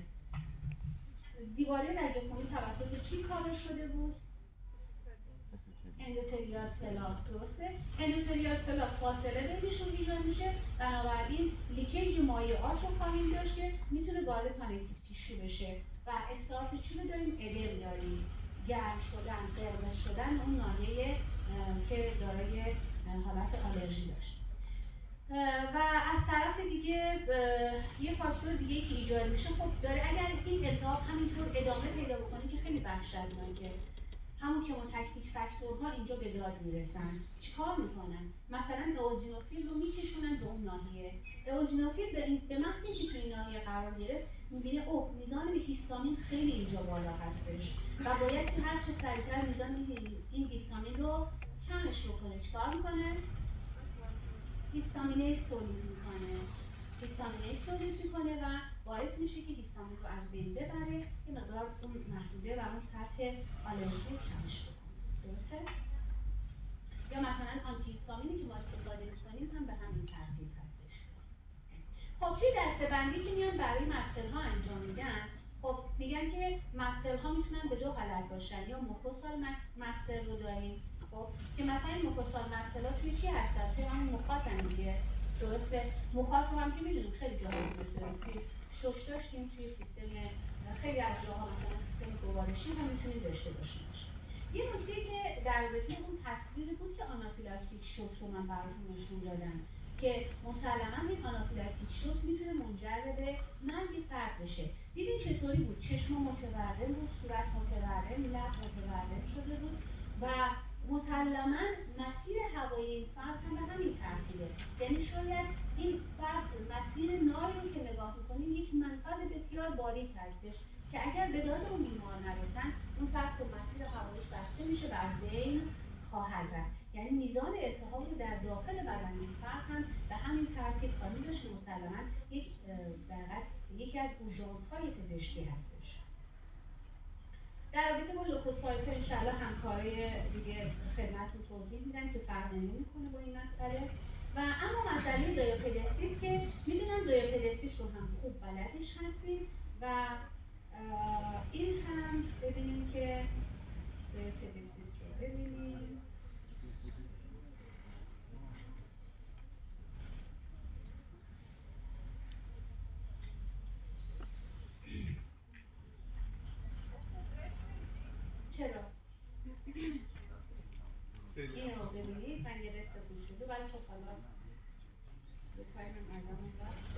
دیواره رگ خونی توسط چی کاور شده بود؟ اندوتلیال سلا. درسته؟ اندوتلیال سلا فاصله بینشون ایجاد میشه، بنابراین لیکیج مایعات رو خواهیم داشت که میتونه وارد کانکتیو تیشو بشه و استارت چی رو داریم؟ ادم داریم، گرم شدن، قرمز شدن اون ناحیه که دارای حالت آلرژی داشت. و از طرف دیگه یه فاکتور دیگه که ایجاد میشه، خب داره اگر این التهاب همینطور ادامه پیدا بکنه که خیلی وحشتناکه، همون کموتکتیک فاکتورها اینجا به داد میرسن. چیکار میکنن؟ مثلا اوزینوفیل رو میکشونن به اون ناحیه. اوزینوفیل به محض اینکه توی این ناحیه قرار گرفت میبینه اوه میزان هیستامین خیلی اینجا بالا هستش و بایستی هر چه سریعتر میزان این هیستامین رو کمش بکنه. چیکار میکنه؟ هیستامینیز تولید میکنه. هیستامینیز تولید میکنه و باعث میشه که هیستامین رو از بین ببره، یه مقدار اون محدوده و اون سطح آلرژی رو کمش بکنه. درسته؟ یا مثلا آنتی هیستامینی که ما استفاده میکنیم هم به همین ترتیب هستش. خب توی دسته‌بندی که میان برای مسئله ها انجام میدن، خب میگن که مسئله ها میتونن به دو حالت باشن، یا موکوسال مسئله رو داریم، خب که مثلا این موکوسال مسئله توی چی هستن؟ توی همون مخاطن دیگه. درسته؟ مخاط رو هم که میدونیم خیلی جاها وجود داره، توی شش داشتیم، توی سیستم خیلی از جاها مثلا سیستم گوارشی هم میتونیم داشته باشیمش. یه نکته که در رابطه اون تصویری بود که آنافیلاکتیک شوک رو من براتون نشون دادم که مسلما این آنافیلاکتیک شوک میتونه منجر به مرگ فرد بشه. دیدین چطوری بود؟ چشم متورم بود، صورت متورم، لب متورم شده بود و مسلما مسیر هوایی این فرد هم به همین ترتیبه. یعنی شاید این فرد مسیر نای رو که نگاه میکنیم یک منفذ بسیار باریک هستش که اگر به داد اون بیمار نرسن اون فرد خب مسیر هواییش بسته میشه و از بین خواهد رفت. یعنی میزان التهاب رو در داخل بدن این فرد هم به همین ترتیب خواهیم داشت که مسلما یکی از اورژانس های پزشکی هستش. در رابطه با لوکوسایت ها انشالله همکارای دیگه خدمتتون توضیح میدن که فرقی نمیکنه با این مسئله. و اما مسئله دیاپدسیس که میدونم دیاپدسیس رو هم خوب بلدش هستیم و این هم ببینیم که دیاپدسیس رو ببینیم. چرا؟ این رو ببینید من یه رست کوچولو، ولی خب حالا یه تایمم ازمون رفت.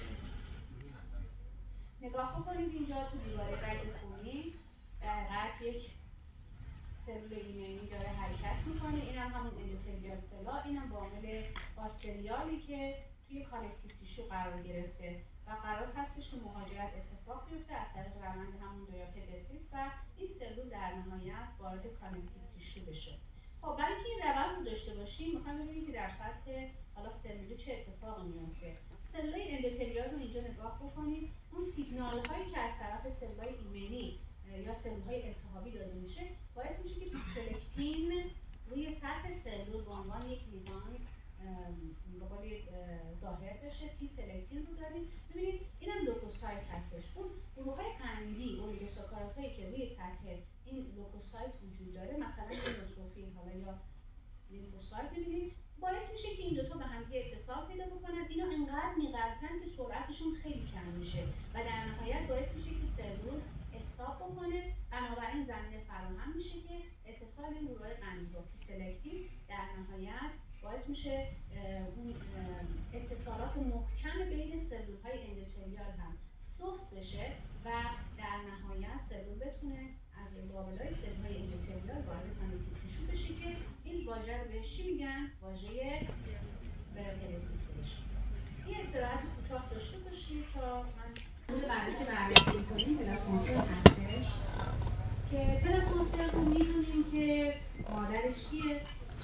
نگاه بکنید اینجا تو دیواره رگ خونی در حقیقت یک سلول ایمنی داره حرکت میکنه. این هم همون اندوتلیال سلا، این هم عامل باکتریالی که توی کانکتیو تیشو قرار گرفته و قرار هستش که مهاجرت اتفاق بیفته از طریق روند همون دیاپدسیس و این سلول در نهایت وارد کانکتیو تیشو بشه. خب برای اینکه این روند رو داشته باشیم میخوایم ببینیم که در سطح حالا سلولی چه اتفاقی میفته. سلولای اندوتلیال رو اینجا نگاه بکنید. اون سیگنال هایی که از طرف سلولای ایمنی یا سلولهای التهابی داده میشه باعث میشه که پیسلکتین روی سطح سلول به عنوان یک لیگاند به قول ظاهر بشه. پیسلکتین رو داریم. ببینید اینم لوکوسایت هستش. اون گروه های قندی اولیگوساکارات هایی که روی سطح این لوکوسایت وجود داره، مثلا نوتروفیل حالا یا لیمفوسایت، می‌بینید باعث میشه که این دوتا به هم اتصال پیدا بکنن. اینا انقدر می‌قلطن که سرعتشون خیلی کم میشه و در نهایت باعث میشه که سلول استاپ بکنه. بنابراین زمینه فراهم میشه که اتصال این گروه‌های قندی با پیسلکتین در نهایت باعث میشه اون اتصالات محکم بین سلول‌های اندوتلیال هم سوست بشه و در نهایت سلول بتونه از لابلای سلول‌های اندوتلیال وارد کانکتیو تیشو بشه که این واژه رو بهش چی میگن؟ واژه پرپلسیس بهش میگن. یه استراحت کوتاه داشته باشید تا من مورد بعدی که بررسی می‌کنیم پلاسماسل هستش که پلاسماسل رو می‌دونیم که مادرش کیه؟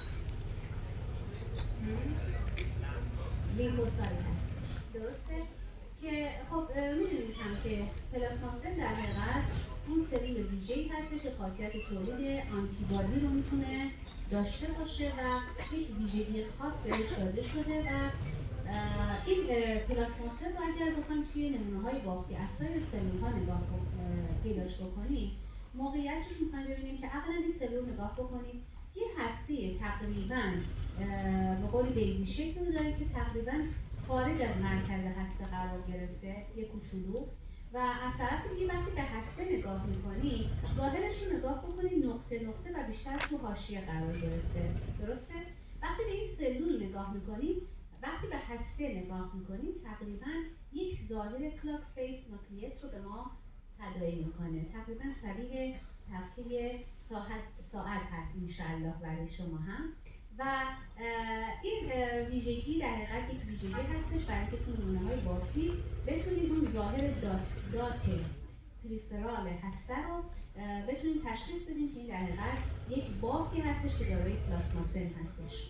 لیمفوسایت هستش. درسته؟ که خب می‌دونید هم که پلاسماسل در حقیقت اون سلول ویژه‌ای هستش که خاصیت تولید آنتیبادی رو میتونه داشته باشه و یک ویژگی خاص بهش داده شده و این پلاسماسل رو اگر بخوایم توی نمونه‌های بافتی از سایر سلول‌ها پیداش بکنیم، موقعیتش رو می‌خوایم ببینیم که اولا این سلول نگاه بکنید یه هسته تقریباً به قول بیضی شکل رو داره که تقریباً خارج از مرکز هسته قرار گرفته، یه کوچولو. و از طرف دیگه وقتی به هسته نگاه می‌کنی ظاهرش رو نگاه بکنید نقطه نقطه و بیشتر تو حاشیه قرار گرفته. درسته؟ وقتی به این سلول نگاه می‌کنید، وقتی به هسته نگاه می‌کنید تقریباً یک ظاهر کلاک فیس نوکلیس رو به ما تداعی می‌کنه. تقریباً شبیه صفحه ساعت هست انشالله برای شما هم. و این ویژگی در حقیقت یک ویژگی هستش برای اینکه تو نمونه‌های بافتی بتونیم اون ظاهر دات پریفرال هسته رو بتونیم تشخیص بدیم که این در حقیقت یک بافتی هستش که دارای پلاسماسل هستش.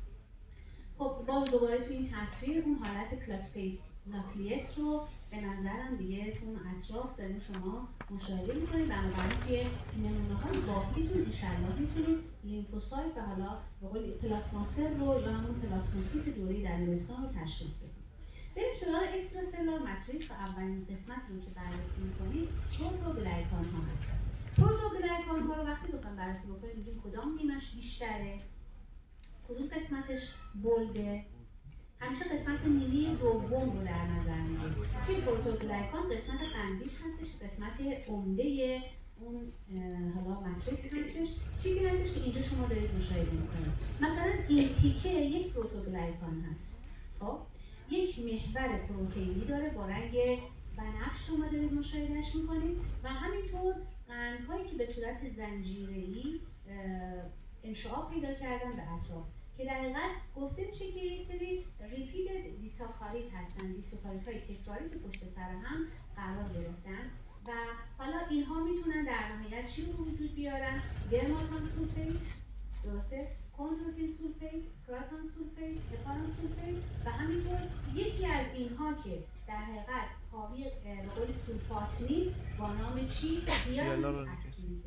خب باز دوباره تو این تصویر اون حالت کلاک فیس ناکلیس رو به نظرم دیگه تو اون اطراف داریم شما مشاهده می‌کنید. بنابراین توی نمونه‌های بافتیتون انشالله میتونید لیمفوسایت و حالا به قول پلاسماسل رو یا همون پلاسموسیت دوره دبیرستان رو تشخیص بدید. بریم سراغ اکستراسلولار ماتریکس و اولین قسمت رو که بررسی می‌کنید پروتوگلیکان ها هستن. پروتوگلیکان ها رو وقتی بخوایم بررسی بکنیم میگیم کدام نیمش بیشتره، کدوم قسمتش بلده. همیشه قسمت نیمی دوم رو در نظر میگیریم. توی پروتوگلیکان قسمت قندیش هستش که قسمت عمده اون حالا ماتریکس هستش. چیزی هستش که اینجا شما دارید مشاهده میکنید. مثلا این تیکه یک پروتوگلیکان هست. خب یک محور پروتئینی داره با رنگ بنفش شما دارید مشاهدهش میکنید و همینطور قندهایی که به صورت زنجیره‌ای انشعاب پیدا کردن به اطراف که در حقیقت گفته میشه که یه سری ریپیدد دیساکارید هستن، دیساکارید های تکراری که پشت سر هم قرار گرفتن و حالا اینها میتونن در نهایت چی رو وجود بیارن؟ درماتان سولفیت، درسته؟ کندروتین سولفیت، کراتان سولفیت، هپاران سولفیت و همینطور یکی از اینها که در حقیقت حاوی به قول سولفات نیست با نام چی؟ هیالورونیک اسید.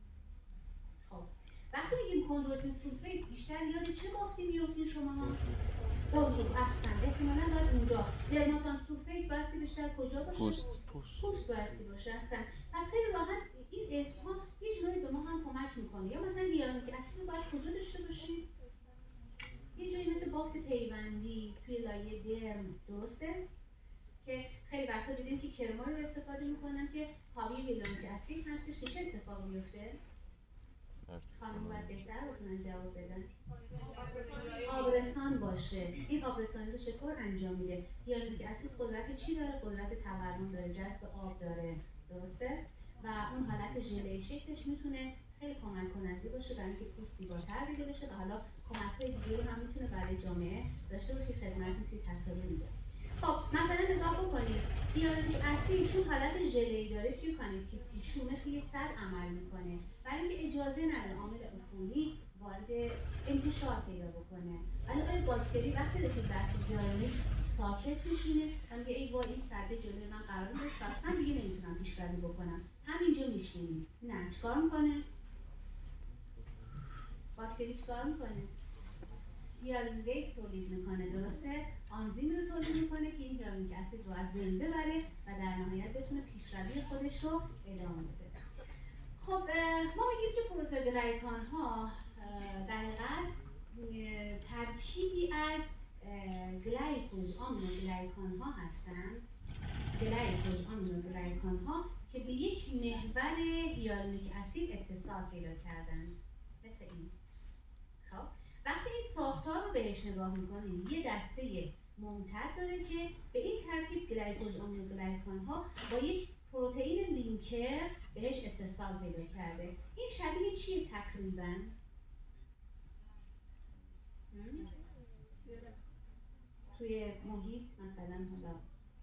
خب وقتی میگیم کندروتین سولفیت بیشتر یاد چه بافتی میافتین شما؟ بازو احسن احتمالاً باید اونجا. درماتان سولفیت بایستی بیشتر کجا باشه؟ پوست بایستی باشه. احسن. پس خیلی راحت این اسم ها یه جایی به ما هم کمک میکنه. یا مثلا هیالورونیک اسید رو باید کجا داشته باشیم؟ یه جایی مثل بافت پیوندی توی لایه درم، درسته؟ که خیلی وقتا دیدیم که کرمایی رو استفاده میکنن که حاوی هیالورونیک اسید هستش که چه اتفاقی میفته؟ خانم باید بهتر بتونن جواب بدن. آبرسان باشه. این آبرسانی رو چطور انجام میده؟ هیالورونیک اسید قدرت چی داره؟ قدرت تورم داره، جذب آب داره، درسته؟ و اون حالت ژله شکلش میتونه خیلی کمک کننده باشه برای اینکه پوست زیباتر دیده بشه و حالا کمک‌های دیگه هم میتونه برای جامعه داشته باشه. خدمتتون توی تصاویر میده. خب مثلا نگاه بکنید هیالورونیک اسید چون حالت ژله‌ای داره توی کانکتیو تیشو مثل یه سد عمل میکنه، برای اینکه اجازه نده عامل عفونی وارد انتشار پیدا بکنه. ولی آیا باکتری وقتی رسید به اسید هیالورونیک ساکت میشینه و میگه ای وای این سده جلوی من قرار گرفت اصلا دیگه نمیتونم پیشروی بکنم، همینجا میشینیم؟ نه. چیکار میکنه؟ باکتری چیکار میکنه؟ هیالورونیدیز تولید میکنه، درسته؟ آنزیم رو تولید میکنه که این هیالورونیک اسید رو از بین ببره و در نهایت بتونه پیشروی خودش رو ادامه بده. خب ما میگیم که پروتئوگلیکان ها در حقیقت ترکیبی از گلیکوز آمینوگلیکان ها هستند، گلیکوز آمینوگلیکان ها که به یک محور هیالورونیک اسید اتصال پیدا کردند، مثل این. خب وقتی این ساختار رو بهش نگاه میکنیم یه دسته ممتد داره که به این ترتیب گلیکوز آمینوگلیکان ها با یک پروتئین لینکر بهش اتصال پیدا کرده. این شبیه چیه تقریبا؟ توی محیط مثلا حالا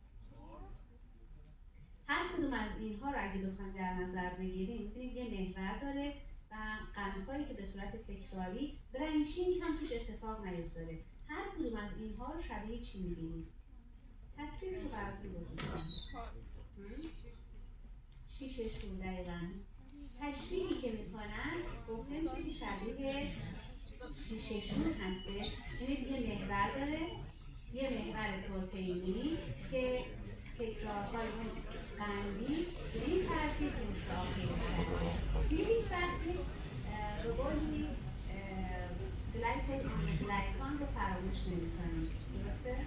هر کدوم از اینها رو اگه بخوایم در نظر بگیریم می‌بینید یه محور داره و قندهایی که به صورت تکراری برانچینگ هم توش اتفاق نیفتاده. هر کدوم از اینها رو شبیه چی می‌بینید؟ تصویرش رو براتون گذاشتم. شیشه شور دقیقاً. تشبیهی که میکنن گفته میشه که شبیه شیشه شور هستش. ببینید یه محور داره، یه محور پروتئینی که تکرارهای اون قندی به این ترتیب انشاء پیدا کرده. دیگه هیچ وقت یک به قولی گلیکوز آمینوگلیکان رو فراموش نمی‌کنیم، درسته؟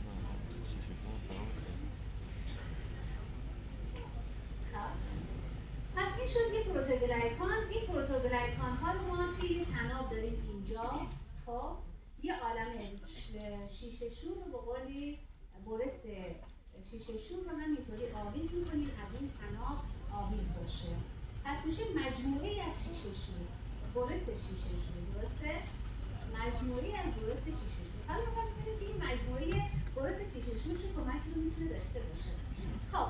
خب پس این شد یه پروتئوگلیکان. این پروتئوگلیکان ها رو ما توی یه تناب داریم اینجا. خب یه عالم شیشه شور رو به قولی برس شیشه شور رو همینطوری آویز میکنیم از این تناب آویز باشه. پس میشه مجموعه از شیشه شور، برس شیشه شور، درسته؟ مجموعه از برس شیشه شور. حالا میخوام ببینیم که این مجموعه برس شیشه شور چه کمکی رو میتونه داشته باشه. خب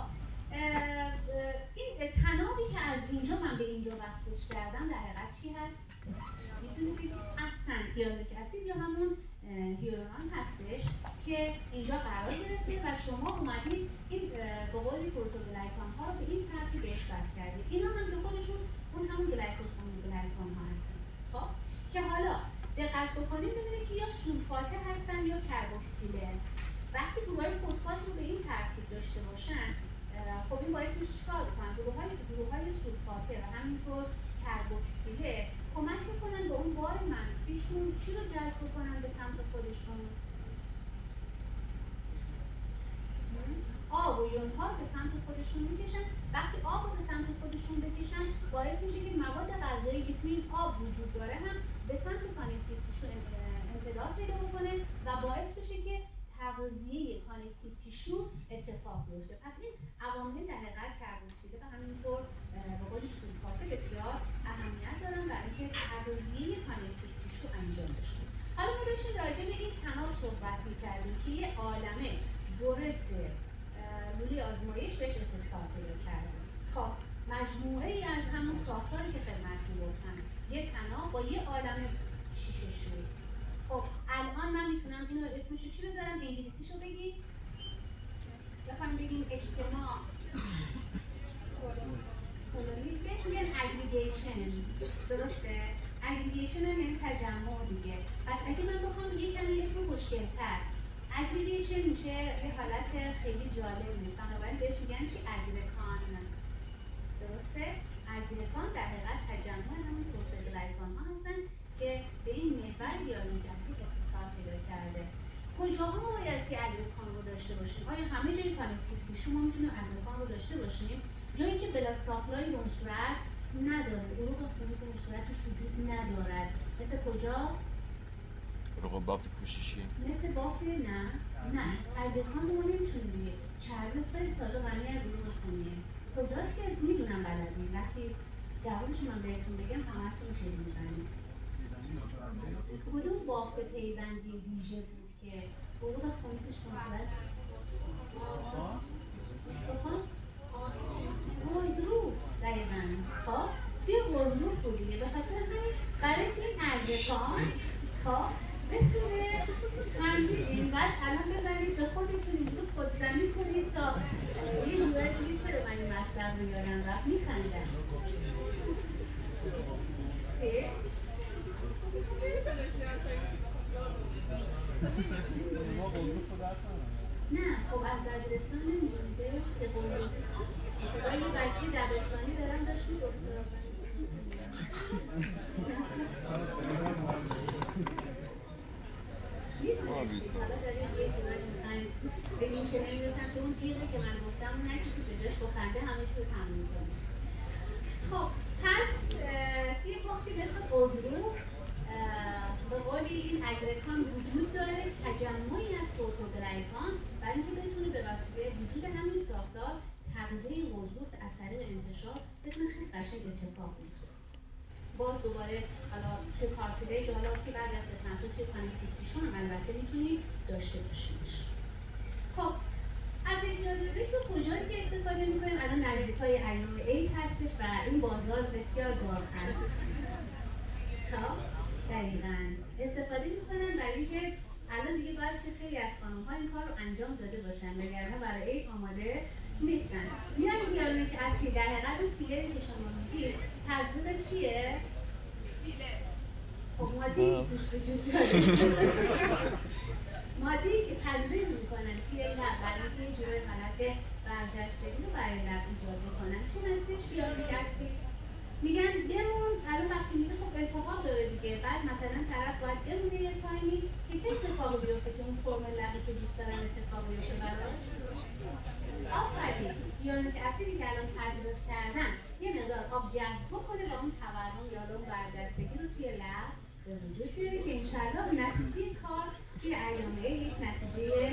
این تنابی که از اینجا من به اینجا وصلش کردم در حقیقت چی هست؟ میتونید بگید احسن هیالورونیک اسید یا همون هیالوران هستش که اینجا قرار گرفته و شما اومدید این به قول پروتئوگلیکان ها رو به این ترتیب بهش وصل کردید. اینا هم که خودشون اون همون گلیکوز آمینوگلیکان ها هستن. خب که حالا دقت بکنید ببینید که یا سولفاته هستن یا کربوکسیله. وقتی گروهای فسفات رو به این ترتیب داشته باشن خب این باعث میشه چیکار بکنن؟ گروه‌های سولفاته و همینطور کربوکسیله کمک بکنن به اون بار منفیشون چی رو جذب بکنن به سمت خودشون؟ آب و یونها رو به سمت خودشون میکشن. وقتی آب رو به سمت خودشون بکشن باعث میشه که مواد غذایی که توی این آب وجود داره هم به سمت کانکتیو تیشو امتداد پیدا بکنه و باعث بشه که تغذیه کانکتیو تیشو اتفاق بیفته. پس این عوامل در حقیقت کربوکسیله و همینطور به قول سولفات بسیار اهمیت دارن برای اینکه تغذیه کانکتیو تیشو انجام بشه. حالا ما داشتیم راجع به این تناب صحبت می‌کردیم که یه عالمه برس لوله آزمایش بهش اتصال پیدا کرده. خب مجموعه ای از همون ساختاری که خدمتتون گفتم، یه تناب با یه عالمه شیشه شور. خب الان من میتونم اینو اسمشو چی بذارم؟ انگلیسیشو بگیم؟ بخوام بگیم اجتماع کلونی بهش میگن اگریگیشن، درسته؟ اگریگیشن هم یعنی تجمع دیگه. پس اگه من بخوام یه کمی اسم خوشگل‌تر، اگریگیشن میشه یه حالت خیلی جالب نیست، بنابراین بهش میگن چی؟ اگرگان، درسته؟ اگرگان در حقیقت تجمع همون پروتئوگلیکان ها هستن که به این محور هیالورونیک اسید اتصال پیدا کرده. کجاها ما بایستی اگرگان رو داشته باشیم؟ آیا همه جای کانکتیو تیشو ما میتونیم اگرگان رو داشته باشیم؟ جایی که بلا ساپلای به اون صورت نداره، عروق خونی به اون صورت توش وجود ندارد. مثل کجا؟ عروق بافت پوششی. مثل بافت نه اگرگان رو ما نمیتونیم دیگه. چربی خیلی تازه غنی از عروق خونیه. کجاست که میدونم بلدی؟ وقتی جوابش من بهتون بگم همتون جلو میزنید. کدوم بافت پیوندی ویژه بود که عروق خونی توش به اون صورت شام خب بتونه خندیدین بعد الان بزنید به خودتون اینجوری خودزنی کنید تا یه جورایی بگید چرا من این مطلب رو یادم رفت میخندم چی؟ نه خب از دبیرستان نمیدونیدش که قلدر صدای یه بچه دبستانی دارم داشت میگفت میتونستید حالا دارید یه جورایی میخواین بگین که نمیدونستم که اون جیغی که من گفتم اون نکشید به جاش با خنده همش رو تموم کنید خب پس توی پختی مثل قزرو به قولی این اگرگان وجود داره تجمعی از پروتوگلیکان برای اینکه بتونه به وسیله وجود همین ساختار تغذیه قزرو از طریق انتشار بتونه خیلی قشنگ اتفاق بیفته باز دوباره حالا توی کارتیلیج حالا توی بعضی از قسمت‌ها توی کانکتیو تیشو هم البته میتونید داشته باشیدش خب اسیتیلدهیدریک رو کجا دیگه استفاده می‌کنیم؟ الان نزدیکای ایام عید هستش و این بازار بسیار داغ هست. خب دقیقاً استفاده می‌کنن برای اینکه الان دیگه باید خیلی از خانم‌ها این کار رو انجام داده باشن وگرنه برای عید آماده نیستن. میان هیالورونیک اسید در حقیقت اون فیلری که شما میگید تزریق چیه؟ فیلر. خب ماده‌ای توش وجود داره. ماده‌ای که تزریق میکنن توی لب برای اینکه یه جورای حالت برجستگی رو برای لب ایجاد بکنن چی هستش؟ هیالورونیک اسید. میگن بمون الان وقتی میگه خب التهاب داره دیگه بعد مثلا طرف باید بمونه یه تایمی که چه اتفاقی بیفته که اون فرم لبی که دوست دارن اتفاقی بیفته براش آفرین هیالورونیک اسیدی که الان تزریق کردن یه مقدار آب جذب بکنه و اون تورم یا اون برجستگی رو توی لب به وجود بیاره که انشالله نتیجه کار توی ایامه یک نتیجه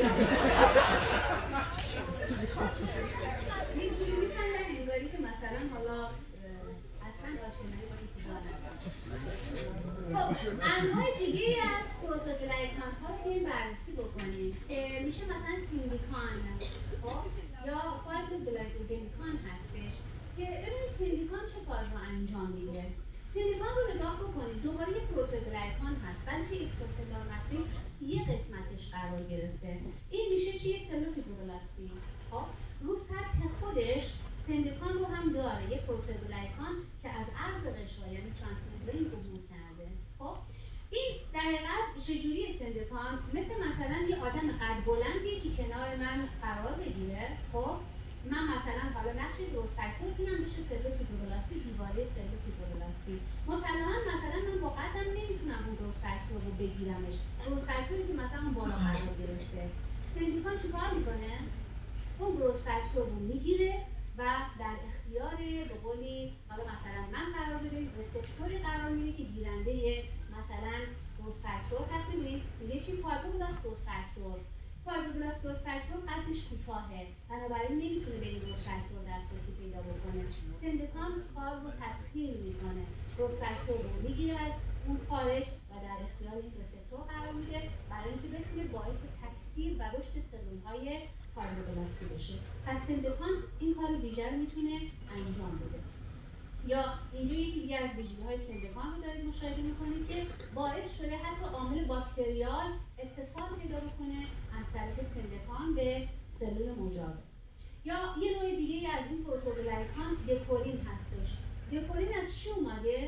یه جوری میخندن انگاری که مثلا حالا اصلا آشنایی با این چیزا ندارن خب انواع دیگه از پروتوگلیکان ها رو بیایم بررسی بکنیم که میشه مثلا سیندیکان خب یا فایبروگلیکان هستش که ببینید سیندیکان چه کار رو انجام میده سیلیکون رو نگاه بکنید دوباره یه پروتوگلیکان هست ولی توی اکستراسلولار ماتریکس یه قسمتش قرار گرفته این میشه چیه سلوفیبروبلاستی خب رو سطح خودش سندکان رو هم داره یه پروتوگلیکان که از عرض غشا یعنی ترانسممبرین عبور کرده خب این در حقیقت چجوری سندکان مثلا یه آدم قد بلندی که کنار من قرار بگیره خب من مثلا حالا نقش گروث فاکتور اینم بشه سلوفیبروبلاستی دیواره سلوفیبروبلاستی مسلما مثلا من با قدم نمیتونم اون گروث فاکتور رو بگیرمش گروث فاکتوری که مثلا اون بالا قرار گرفته سندیکان چیکار میکنه اون گروث فاکتور رو میگیره و در اختیار به قولی حالا مثلا من قرار بده رسپتوری قرار میده که گیرنده مثلا گروث فاکتور هست میبینید میگه چی فایبروبلاست گروث فاکتور فایبروبلاست گروث فاکتور قدش کوتاهه بنابراین نمیتونه به این گروث فاکتور دسترسی پیدا بکنه سندکان کار رو تسهیل میکنه گروث فاکتور رو میگیره از اون خارج و در اختیار این رسپتور قرار میده برای اینکه بتونه باعث تکثیر و رشد سلول‌های فایبروبلاستی بشه پس سندکان این کار ویژه رو میتونه انجام بده یا اینجا یکی دیگه از ویژگی‌های سندکان رو دارید مشاهده می‌کنید که باعث شده حتی عامل باکتریال اتصال پیدا بکنه از طریق سندکان به سلول مجاور یا یه نوع دیگه از این پروتوگلیکان دکورین هستش دکورین از چی اومده؟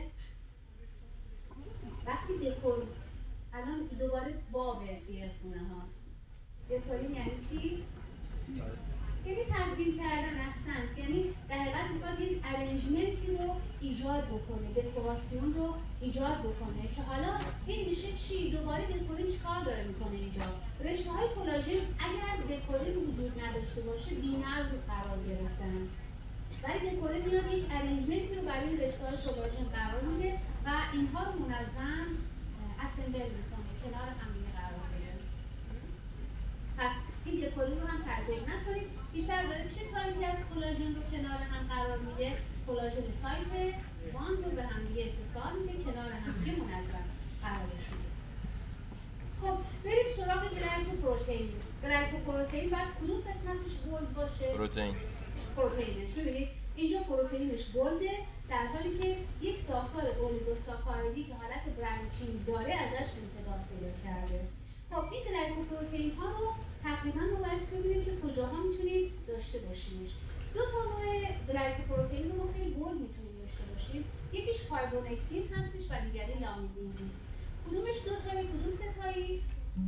وقتی دکور الان دوباره بابه توی خونه ها دکورین یعنی چی؟ یعنی تزیین کردن احسنت یعنی در حقیقت میخواد یک ارنجمنتی رو ایجاد بکنه دکوراسیون رو ایجاد بکنه که حالا این میشه چی دوباره دکورین چیکار داره میکنه اینجا رشته های کلاژن اگر دکورین وجود نداشته باشه بی‌نظم قرار گرفتن ولی دکورین میاد یک ارنجمنتی رو برای این رشته های کلاژن قرار میده و اینها رو منظم اسمبل میکنه کنار هم دیگه قرار میده پس این دکورین رو هم تعجب نکنید بیشتر داره چه تایپی از کلاژن رو کنار هم قرار میده کلاژن تایپ 1 رو به هم دیگه اتصال میده کنار هم دیگه منظم قرارش میده خب بریم سراغ گلایکوپروتئین گلایکوپروتئین باید کدوم قسمتش بولد باشه پروتئین پروتئینش ببینید اینجا پروتئینش بولده در حالی که یک ساختار اولیگوساکاریدی که حالت برانچینگ داره ازش امتداد پیدا کرده. خب این گلیکوپروتئین ها رو تقریبا ما باید ببینیم که کجاها میتونیم داشته باشیمش. دو تا نوع گلیکوپروتئین رو ما خیلی بول میتونیم داشته باشیم. یکیش فایبرونکتین هستش و دیگری لامینین. کدومش دو تایی کدوم سه تایی؟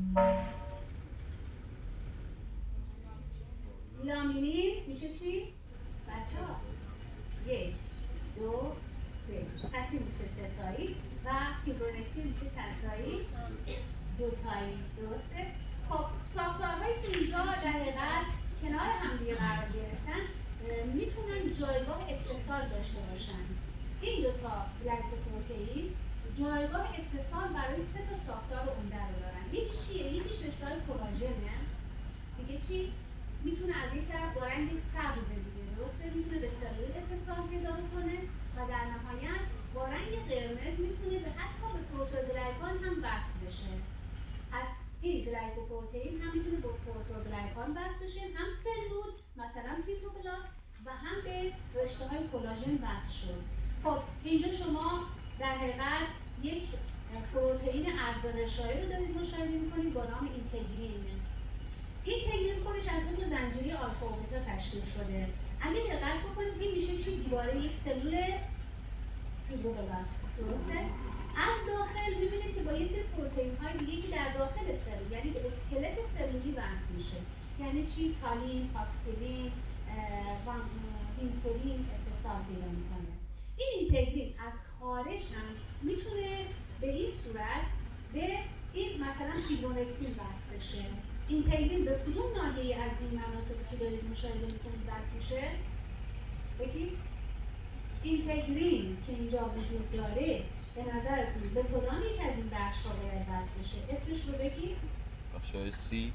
لامینین میشه چی؟ بچه ها یک دو سه، پس این میشه سه تایی و فیبرونکتین میشه چند تایی؟ دو تایی. درسته؟ خب ساختارهایی که اینجا در حقیقت کنار هم دیگه قرار گرفتن میتونن جایگاه اتصال داشته باشن. این دوتا گلیکوپروتئین جایگاه اتصال برای سه تا ساختار عمده رو دارن. یکیش چیه؟ یکیش رشته‌های کلاژنه. دیگه چی؟ میتونه از یک طرف با رنگ سبز دیگه، درسته؟ میتونه به سلول اتصال پیدا کنه و در نهایت با رنگ قرمز میتونه به حتی به پروتئوگلیکان هم وصل بشه. پس این گلیکوپروتئین هم میتونه با پروتئوگلیکان وصل بشه، هم سلول مثلا فیبروبلاست و هم به رشته‌های کلاژن وصل شد. خب اینجا شما در حقیقت یک پروتئین عرض‌غشایی رو دارید مشاهده می‌کنید با نام اینتگرین. این تگرین خودش از دو تا زنجیره آلفا و بتا تشکیل شده. اگه دقت بکنید این میشه چی؟ دیواره یک سلول فیبروبلاست. درسته؟ از داخل می‌بینید که با یه سری پروتئین‌های دیگه که در داخل سلول یعنی به اسکلت سلولی وصل میشه. یعنی چی؟ تالین، پاکسیلین، وینکولین اتصال پیدا می‌کنه. این اینتگرین از خارج هم میتونه به این صورت به این مثلا فیبرونکتین وصل بشه. اینتگرین به کدوم ناحیه از این مناطقی که دارید مشاهده می‌کنید وصل میشه؟ بگید. اینتگرین که اینجا وجود داره به نظرتون به کدام یک از این بخش ها باید وصل بشه؟ اسمش رو بگید. بخشای سی.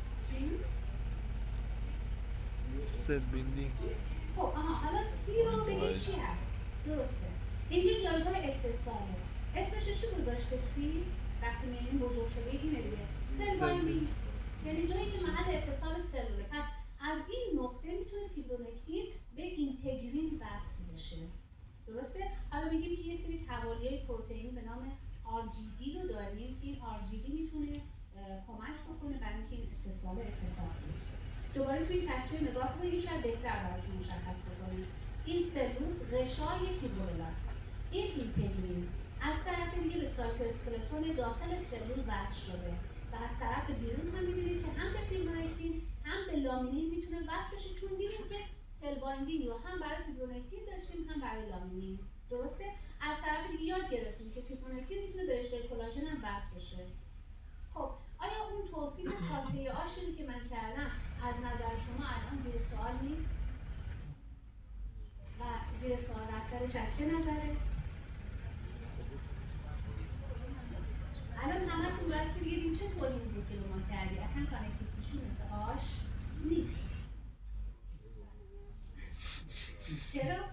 سل بیندینگ. خب حالا سی رو بگید چی هست؟ درسته. اینجا جایگاه اتصاله. اسمش رو چی گذاشته سی؟ وقتی میبینیم بزرگ شده اینه دیگه. سل سل بایندینگ. بیندینگ. یعنی جایی که محل اتصال سلوله. پس از این نقطه میتونه فیبرونکتین به اینتگرین وصل بشه. درسته؟ حالا بگیم که یه سری توالیای پروتئینی به نام RGD رو داریم که این RGD میتونه کمک بکنه برای اینکه این اتصال اتفاق بیفته. دوباره توی تصویر نگاه کنید شاید بهتر براتون مشخص بکنید. این سلول غشای فیبروبلاست. این اینتگرین از طرف دیگه به سایتواسکلتون داخل سلول وصل شده و از طرف بیرون هم می‌بینید که هم به فیبرونکتین هم به لامینین میتونه وصل بشه چون دیدیم که سل بایندینگ رو هم برای فیبرونکتین داشتیم هم برای لامینین. درسته؟ از طرف دیگه یاد گرفتیم که فیبرونکتین میتونه به رشته کلاژن هم وصل بشه. خب آیا اون توصیف کاسه آشی رو که من کردم از نظر شما الان زیر سوال نیست؟ و زیر سوال رفتنش از چه نظره؟ الان همتون باستی بگید این چه توهینی بود که به ما کردی؟ اصلا کانکتیو تیشو مثل آش نیست. چرا؟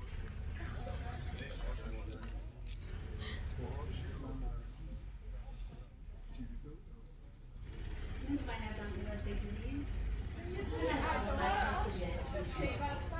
نمیخواین ازم ایراد بگیریم؟ چقدر شما بچه خوبی هستید.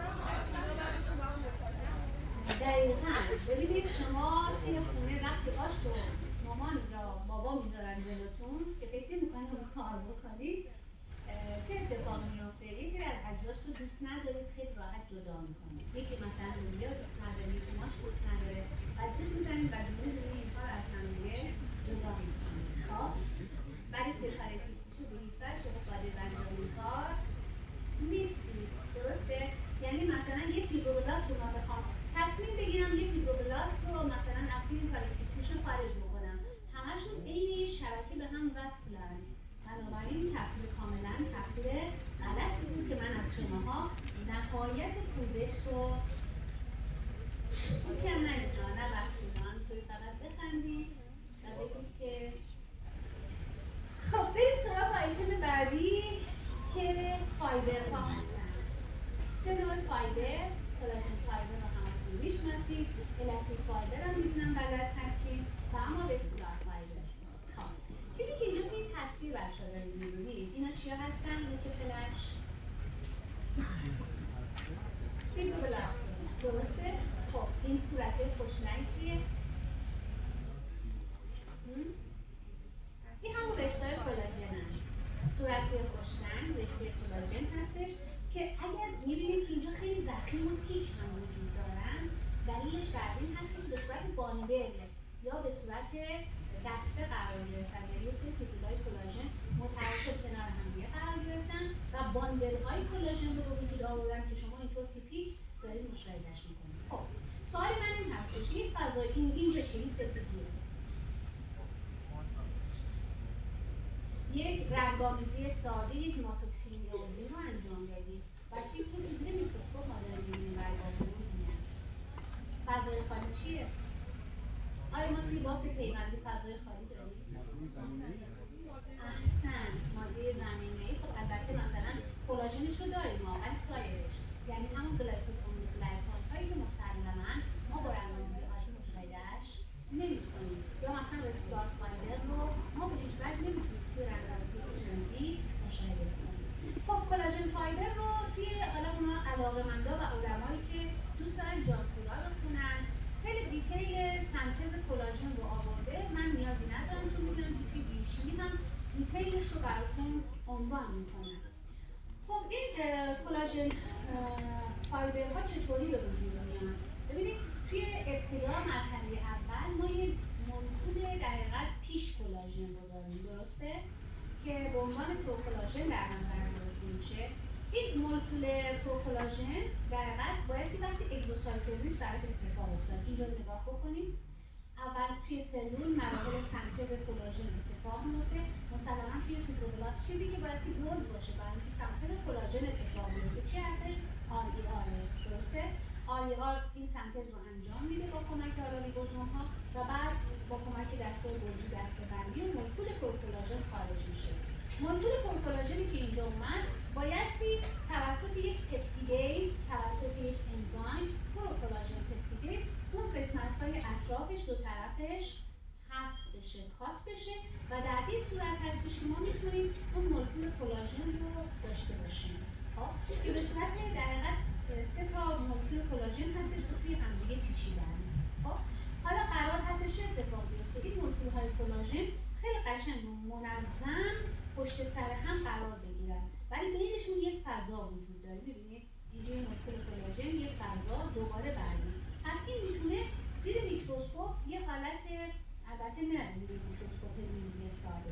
دقیقاً ببینید شما توی خونه وقتی آش رو مامان یا بابا میذارن جلوتون که فکر نمی‌کنید اون کار بکنید چه اتفاقی میفته؟ یه سری از اجزاش رو دوست نداره خیلی راحت جدا میکنه. یکی مثلا لوبیا دوست نداره، یکی ماش دوست نداره و جیغ میزنید و دونه دونه اینها رو از همدیگه جدا میکنید. خب ولی توی کانکتیو تیشو به هیچ وجه شما قادر به انجام این کار نیستی. درسته؟ یعنی مثلا یه فیبروبلاست رو من بخوام تصمیم بگیرم یه فیبروبلاست رو مثلا از توی این کانکتیو تیشو خارج بکنم، همشون عین شبکه به هم وصلن. بنابراین تفسیر کاملا تفسیر غلطی بود که من از شماها نهایت پوزش رو هیچی هم نگید نبخشید توی فقط بخندید و بگید که خب بریم سراغ آیتم بعدی که فایبرها هستن. سه نوع فایبر، کلاژن فایبر رو همتون میشناسید، الاستیک فایبر هم میدونم بلد هستید و اما رتیکولار فایبر. خب چیزی که اینجا توی تصویر بچه ها دارید میبینید اینا چیا هستن؟ نوک فلش فیبروبلاست. درسته؟ خب این صورت‌های خوش‌رنگ چیه؟ این همون رشته‌های کلاژنن. صورت‌های خوش‌رنگ رشته کلاژن هستش که اگر می‌بینید که اینجا خیلی ضخیم و تیک هم وجود دارن، دلیلش بر این هست که به صورت باندل یا به صورت دسته قرار گرفتن، یعنی یه سری فیبریل‌های کلاژن متراکم کنار هم دیگه قرار گرفتن و باندل‌های کلاژن رو به وجود آوردن که شما اینطور تیپیک دارید مشاهدهش می‌کنید. خب سوال من این هستش که این فضای اینجا چه این سفیدیه؟ یک رنگامیزی ساده، یک ماتوکسینیوزی رو انجام دادیم و چیزی رو که زیر میکروسکوپ ما داریم می‌بینیم برای با مرور اینه. فضای خالی چیه؟ آیا ما توی بافت پیوندی فضای خالی داریم؟ احسنت، ماده زمینه‌ای. خب البته مثلا کلاژنش رو داریم ما، ولی سایرش یعنی همون گلایکوپروتئین هایی که مسلماً ما با رنگامیزی عادی مشاهدهش نمی‌کنیم، یا مثلا رتیکولار فایبر رو ما به هیچ وجه نمی‌تونیم توی رنگامیزی HMD مشاهده کنیم. خب کلاژن فایبر رو توی حالا اونا علاقه‌مندا و علمایی که دوست دارن جان پورا بخونن خیلی دیتیل سنتز کلاژن رو آورده، من نیازی ندارم چون میدونم که توی بیوشیمی هم دیتیلش رو براتون عنوان میکنم. خب این کلاژن فایبرها چطوری به وجود میان؟ ببینید توی ابتدا مرحله اول ما یه مولکول در حقیقت پیش کلاژن رو داریم، درسته؟ که به عنوان پروکلاژن در نظر گرفته میشه. این مولکول پروکلاژن در حقیقت بایستی وقتی اگزوسایتوزیس براش اتفاق افتاد. اینجا رو نگاه بکنید. اول توی سلول مراحل سنتز کلاژن اتفاق میفته، مسلما توی فیبروبلاست چیزی که بایستی بولد باشه برای اینکه سنتز کلاژن اتفاق بیفته چی هستش؟ RER، درسته؟ RER این سنتز رو انجام میده با کمک حالا ریبوزوم ها و بعد با کمک دسته‌های گلژی دسته‌بندی و مولکول پروکلاژن خارج میشه. مولکول پروکلاژنی که اینجا اومد بایستی توسط یک پپتیدیز، توسط یک انزایم پروکلاژن پپتیدیز اون قسمت‌های اطرافش دو طرفش حذف بشه، کات بشه و در این صورت هستش که ما میتونیم اون مولکول کلاژن رو داشته باشیم. خب که به صورت در حقیقت 3 تا مولکول کلاژن هستش که توی همدیگه پیچیدن. خب حالا قرار هستش چه اتفاقی بیفته؟ این مولکول‌های کلاژن خیلی قشنگ و منظم پشت سر هم قرار بگیرن، ولی بینشون یه فضا وجود داره. می‌بینید اینجا یه مولکول کلاژن، یه فضا، دوباره بعدی. پس این میتونه زیر میکروسکوپ یه حالت، البته نه زیر میکروسکوپ میلی ساده،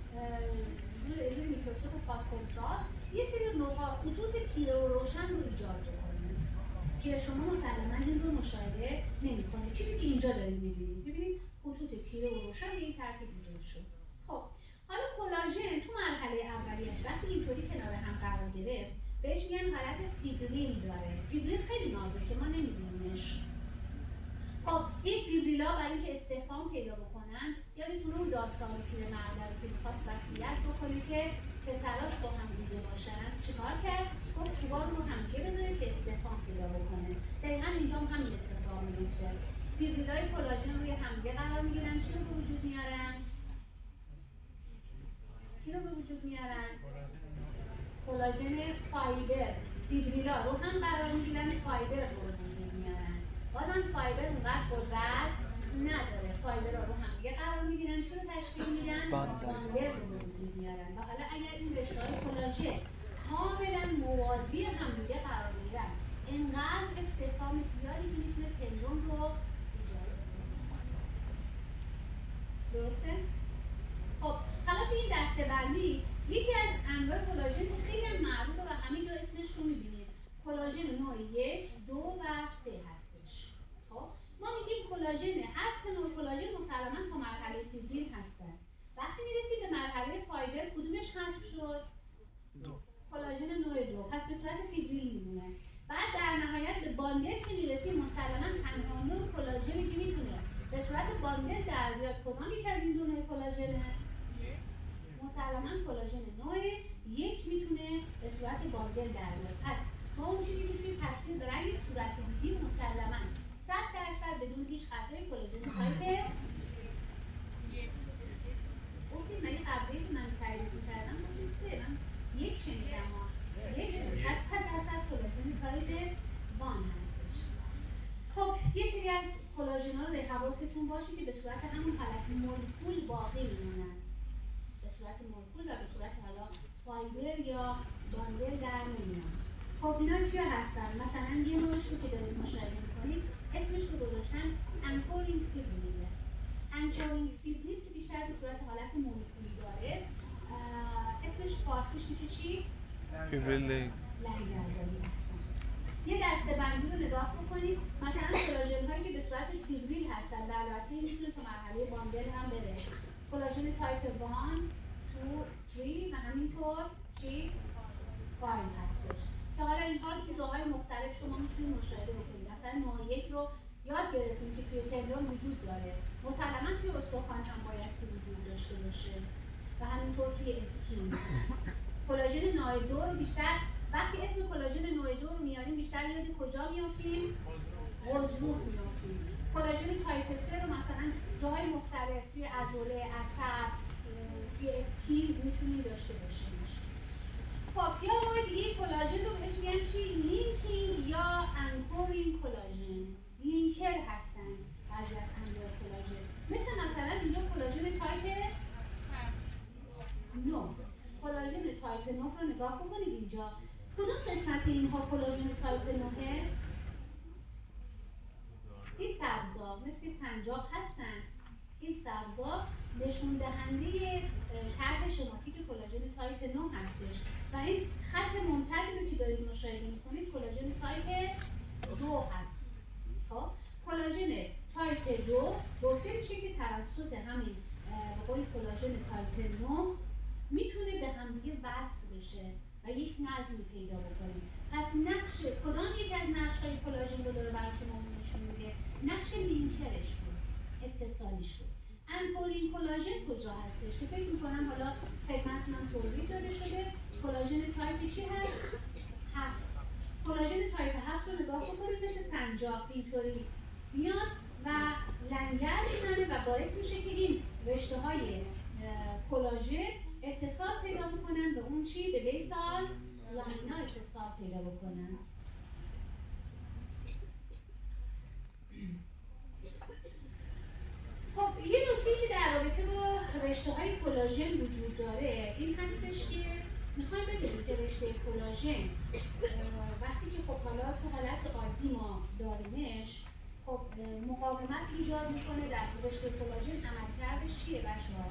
زیر میکروسکوپ پاس کنتراست یه سری نقاط خطوط تیره و روشن رو ایجاد بکنه که شما مسلما این رو مشاهده نمی‌کنید. چیزی که اینجا دارید می‌بینید، ببینید خطوط تیره و روشن به این ترتیب ایجاد شد. خب حالا کلاژن تو مرحله اولیش وقتی اینطوری کنار هم قرار گرفت بهش میگن حالت فیبریل داره. فیبریل خیلی نازکه، ما نمی‌بینیمش. خب این فیبریلا برای اینکه استحکام پیدا بکنن، یادتونه اون داستان پیرمرد رو که می‌خواست وصیت بکنه که پسراش با هم دیگه باشن، چیکار کرد؟ گفت چوبا رو همدیگه بذاره که استحکام پیدا بکنه. دقیقاً اینجا هم همین اتفاق میفته. فیبریلای کلاژن روی همدیگه قرار میگیرن، چی رو به وجود میارن؟ چی رو به وجود میارن؟ کلاژن فایبر. فیبریلا رو هم قرار میگیرن، فایبر رو به وجود میارن. بازم فایبر اونقدر قدرت نداره. فایبر رو هم دیگه قرار میگیرن، چی رو تشکیل میدن؟ باندل رو به وجود میارن. و حالا اگر این رشته‌های کلاژن کاملا موازی هم دیگه قرار بگیرن، انقدر استحکام زیادی که میتونه تندون رو ایجاد کنه. درسته؟ خب حالا توی این دسته‌بندی یکی از انواع کلاژن که خیلی هم معروفه و همه جا اسمش رو می‌بینید، کلاژن نوع 1، 2 و 3 هستش. خب ما میگیم کلاژن، هر سه نوع کلاژن مسلماً تا مرحله فیبریل هستن. وقتی میرسیم به مرحله فایبر کدومش حذف شد؟ کلاژن نوع 2. پس به صورت فیبریل میمونه. بعد در نهایت به باندل که میرسیم مسلماً تنها نوع کلاژنی که میتونه به صورت باندل در بیاد کدام یک از این دو نوع کلاژنه؟ مسلماً کلاژن نوع 1 میتونه به صورت باندل در بیاد. پس ما اون چیزی که توی تصویر به رنگ صورتی دیدیم مسلماً 100% بدون هیچ خطای کلاژن تایپ گفتید. مگه قبلی که من تعریف می‌کردم گفتید 3، من 1 شنیدم ها. 1 پس 100% کلاژن تایپ 1 هستش. خب یه سری از کلاژن‌ها رو حواستون باشه که به صورت همون حالت مولکول باقی میمونن، به صورت مولکول و به صورت حالا فایبر یا باندل در نمیان. خب اینا چیا هستن؟ مثلا یه نوعش رو که دارید مشاهده میکنید اسمش رو گذاشتن انکورینگ فیبریل. انکورینگ فیبریل که بیشتر به صورت حالت مولکولی داره، اسمش فارسیش میشه چی؟ فیبریل لنگرداری. احسنت. یه دسته‌بندی رو نگاه بکنید، مثلا کلاژن هایی که به صورت فیبریل هستن و البته این میتونه تو مرحله باندل هم بره. کلاژن تایپ 1، 2، 3 و همینطور چی؟ 5 هستش که حالا اینها رو تو جاهای مختلف شما میتونید مشاهده بکنید. مثلا نوع یک رو یاد گرفتیم که توی تندون وجود داره، مسلما توی استخوان هم بایستی وجود داشته باشه و همینطور توی اسکین. کلاژن نوع 2 رو بیشتر وقتی اسم کلاژن نوع 2 رو میاریم بیشتر یاد کجا میافتیم؟ غضروف میافتیم. کلاژن تایپ 3 رو مثلا جاهای مختلف توی عضله، عصب، توی اسکین میتونیم داشته باشیمش. خب یا نوع دیگه کلاژن رو بهش میگن چی؟ لینکینگ یا انکورینگ کلاژن. لینکر هستن بعضی از انواع کلاژن، مثلا اینجا کلاژن تایپ 9. کلاژن تایپ 9 رو نگاه بکنید اینجا. کدوم قسمت اینها کلاژن تایپ 9؟ این سبزا مثل که سنجاق هستن. این سبزا نشون دهنده طرح شماتیک کلاژن تایپ 9 هستش و این خط ممتدی رو که دارید مشاهده میکنید کلاژن تایپ 2 هست. خب کلاژن تایپ 2 گفته میشه که توسط همین به قول کلاژن تایپ 9 میتونه به همدیگه وصل بشه و یک نظمی پیدا بکنه. پس نقش کدام یک از نقش‌های کلاژن رو داره برای شما نشون میده؟ نقش لینکرش رو، اتصالیش رو. انکورینگ کلاژن کجا هستش که فکر میکنم حالا خدمتتون هم توضیح داده شده. کلاژن تایپ چی هست؟ 7. کلاژن تایپ 7 رو نگاه بکنید مثل سنجاق اینطوری میاد و لنگر میزنه و باعث میشه که این رشته های کلاژن اتصال پیدا بکنن به اون چی؟ به بیسال لامینا اتصال پیدا بکنن. خب یه نکته که در رابطه با رشته های کلاژن وجود داره این هستش که میخوایم بدونیم که رشته کلاژن وقتی که خب حالا تو حالت عادی ما داریمش، خب مقاومت ایجاد میکنه در رشته کلاژن. عملکردش چیه بچه‌ها؟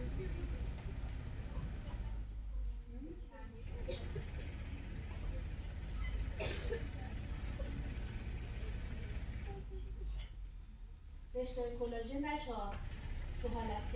رشته کلاژن بچه‌ها تو حالت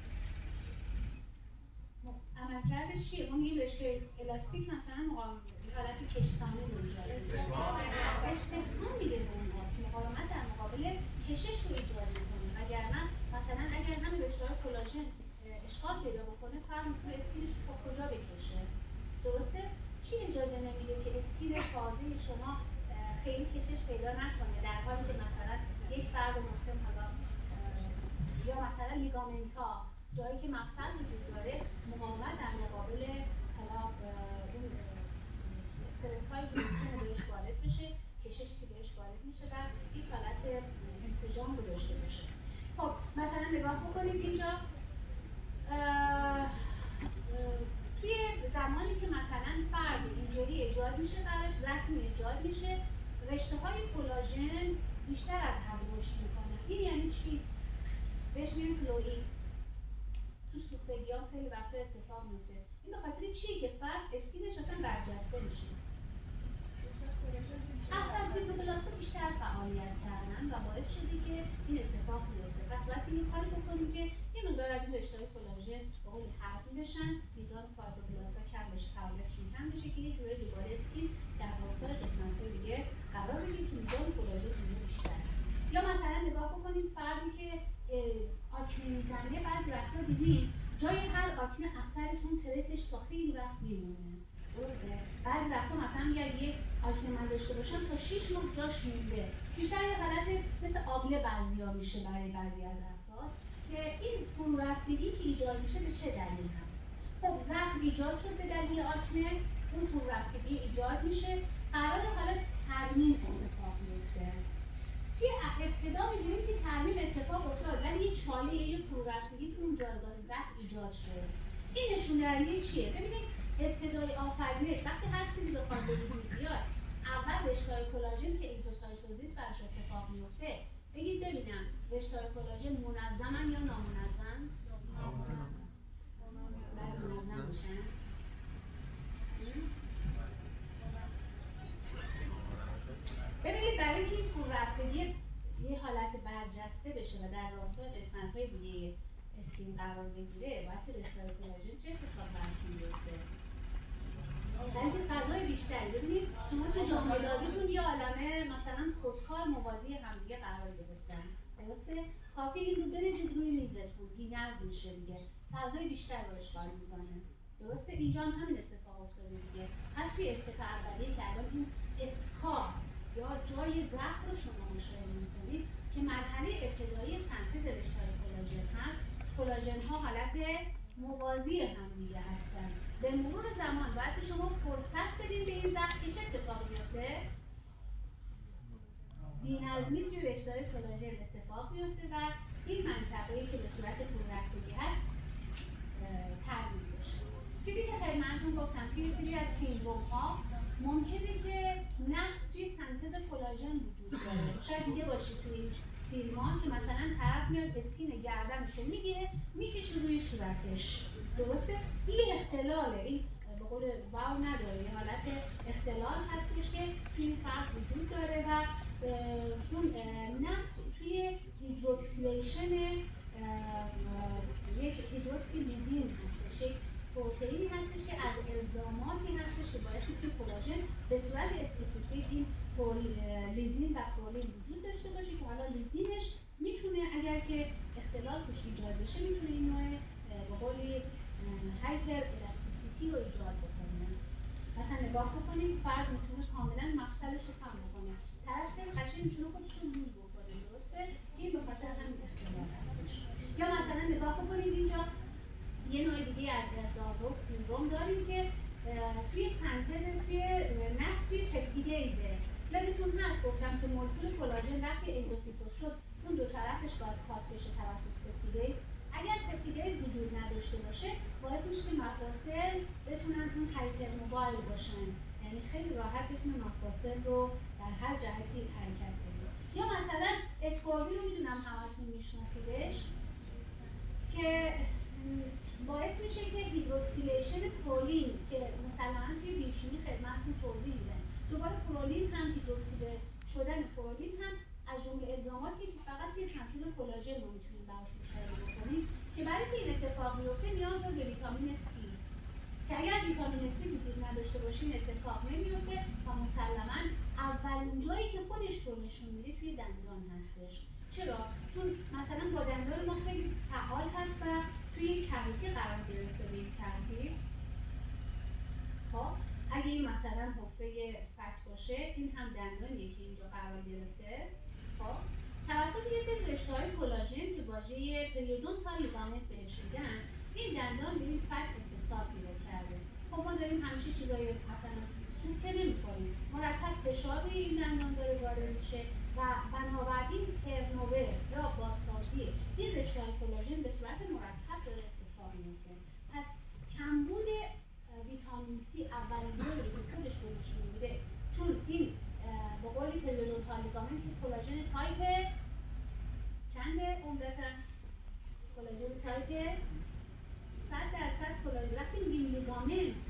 عملکردش چیه؟ ما میگیم رشته الاستیک مثلا حالت کشسانی رو ایجاد میکنه، استحکام میده به اون آرک، مقاومت در مقابل کشش رو ایجاد میکنه. وگرنه مثلا اگر همین رشته های کلاژن اشکال پیدا بکنه، فرق میکنه اسکینش رو تا کجا بکشه. درسته؟ چی اجازه نمیده که اسکین تازه شما خیلی کشش پیدا نکنه، در حالی که مثلا یک فرد مسن حالا یا مثلا لیگامنت ها جایی که مفصل وجود داره مقاومت در مقابل حالا اون استرس هایی که ممکنه بهش وارد بشه، کششی که بهش وارد میشه و یک حالت انسجام رو داشته باشه. خب مثلا نگاه بکنید اینجا توی زمانی که مثلا فرد اینجوری ایجاد میشه براش زخمی ایجاد میشه، رشته های کلاژن بیشتر از حد رشد میکنن. این یعنی چی؟ بهش میگن فلوئید. تو سوختگی ها خیلی وقتا اتفاق میفته. این به خاطر چیه که فرد اسکینش اصلا برجسته میشه. اصلا فیبروبلاست بیشتر فعالیت کردن و باعث شده که این اتفاق بیفته. پس باید یه کاری بکنیم که یه مقدار از این رشته‌های کلاژن به قول هضم بشن، میزان فایبروبلاستا کم بشه، فعالیتشون کم بشه که یه جورایی دوباره اسکین در راستای قسمت‌های دیگه قرار بگیره که میزان کلاژن اونجا بیشتره. یا مثلا نگاه بکنید فردی که آکنه میزنه، بعضی وقتا دیدین جای هر آکنه اثرشون ترسش تا خیلی وقت میمونه. درسته؟ بعضی وقتا مثلا میگه یه آکنه من داشته باشم تا 6 ماه جاش مونده. بیشتر یه حالت مثل آبله بعضیا میشه برای بعضی از افراد که این فرو رفتگی که ایجاد میشه به چه دلیل هست؟ خب زخم ایجاد شد به دلیل آکنه، اون فرو رفتگی ایجاد میشه، قرار حالا ترمیم اتفاق میفته. توی ابتدا می‌بینیم که ترمیم اتفاق افتاد ولی یه چاله یه فرورفتگی تو اون جایگاه ضعف ایجاد شد. این نشون دهنده چیه؟ ببینید ابتدای آفرینش وقتی هر چیزی بخواد به وجود بیاد، اول رشته‌های کلاژن که ایزوسایتوزیس براش اتفاق میفته. بگید ببینم رشته‌های کلاژن منظمن یا نامنظم؟ بعد منظم میشن. ببینید برای اینکه این فرورفتگی یه حالت برجسته بشه و در راستای قسمت‌های دیگه اسکین قرار بگیره، واسه رشته‌های کلاژن چه اتفاقی براشون بیفته؟ بلکه فضای بیشتری. ببینید شما تو جامدادیتون یه عالمه مثلا خودکار موازی همدیگه قرار گرفتن، درسته؟ کافی این رو بریزید روی میزتون، بی‌نظم میشه دیگه، فضای بیشتر رو اشغال میکنه، درسته؟ اینجا هم همین اتفاق افتاده دیگه. پس توی استپ اولیه که الان این اسکار یا جای ضعف رو شما مشاهده میکنید که مرحله ابتدایی سنتز رشته‌های کلاژن هست. کلاژن ها حالت موازی هم دیگه هستن. به مرور زمان باعث شما فرصت بدین به این ضعف که چه اتفاقی میفته؟ بی‌نظمی توی رشته‌های کلاژن اتفاق میفته و این منطقه‌ای که به صورت فرورفتگی هست ترمیم بشه. چیزی که خدمتتون گفتم توی سری از سیندروم ها ممکنه که نقص توی سنتز کلاژن وجود داره. شاید دیده باشید توی این فیلم ها که مثلا طرف میاد اسکین گردنشو میگیره میکشه روی صورتش، درسته؟ این اختلاله، این به قول واو نداره، یه حالت اختلال هستش که توی این فرد وجود داره و اون نقص توی هیدروکسیلیشن یک هیدروکسی لیزین هستش، یک پروتئینی هستش که از الزاماتی هستش که باعث توی کلاژن به صورت اسپسیفیک این لیزین و پرولین وجود داشته باشه که حالا لیزینش میتونه اگر که اختلال توش ایجاد بشه میتونه این نوع به قولی هایپر الاستیسیتی رو ایجاد بکنه. مثلا نگاه بکنید فرد میتونه کاملا مفصلش رو خم بکنه، طرف خیلی قشنگ میتونه خودش رو لول بکنه، درسته؟ این به خاطر همین اختلال هستش. یا مثلا نگاه بکنید اینجا یه نوع دیگه از داروس سیندروم داریم که توی سنتز توی نقص توی پپتیدیزه. یادتون هست گفتم که مولکول کلاژن وقتی ایزوسیتوز شد اون دو طرفش باید کات بشه توسط پپتیدیز. اگر پپتیدیز وجود نداشته باشه باعث میشه که مفاصل بتونن اون هایپر موبایل باشن، یعنی خیلی راحت بتونه مفاصل رو در هر جهتی حرکت بده. یا مثلا اسکوربین رو میدونم همتون میشناسیدش که باعث میشه که هیدروکسیلیشن پرولین که مسلماً توی بیوشیمی خدمتتون توضیح میدن. دوباره پرولین هم هیدروکسیل شدن پرولین هم از جمله الزاماتی که فقط توی سنتز کلاژن ما میتونیم براش مشاهده بکنیم که برای که این اتفاق بیفته نیاز داره به ویتامین C که اگر ویتامین C وجود نداشته باشه این اتفاق نمیفته و مسلماً اولین جایی که خودش رو نشون میده توی دندان هستش. چرا؟ چون مثلا با دندان ما خیلی فعال هست و توی یک کویتی قرار گرفته به این ترتیب. خب اگه این مثلا حفره فک باشه این هم دندانیه که اینجا قرار گرفته. خب توسط یه سری رشته‌های کلاژن که واژه پریودونتال لیگامنت بهش میگن این دندان به این فک اتصال پیدا کرده. خب ما داریم همیشه چیزای مثلا سوپ که نمی‌خوریم، مرتب فشار روی این دندان داره وارد میشه و بنابراین ترنوور یا بازسازی این رشته‌های کلاژن به صورت مرتب داره اتفاق میفته. پس کمبود ویتامین C اولین جایی که خودش رو نشون میده، چون این به قولی پریودونتال لیگامنت کلاژن تایپ چنده عمدتاً؟ کلاژن تایپ 100% کلاژن. وقتی میگیم لیگامنت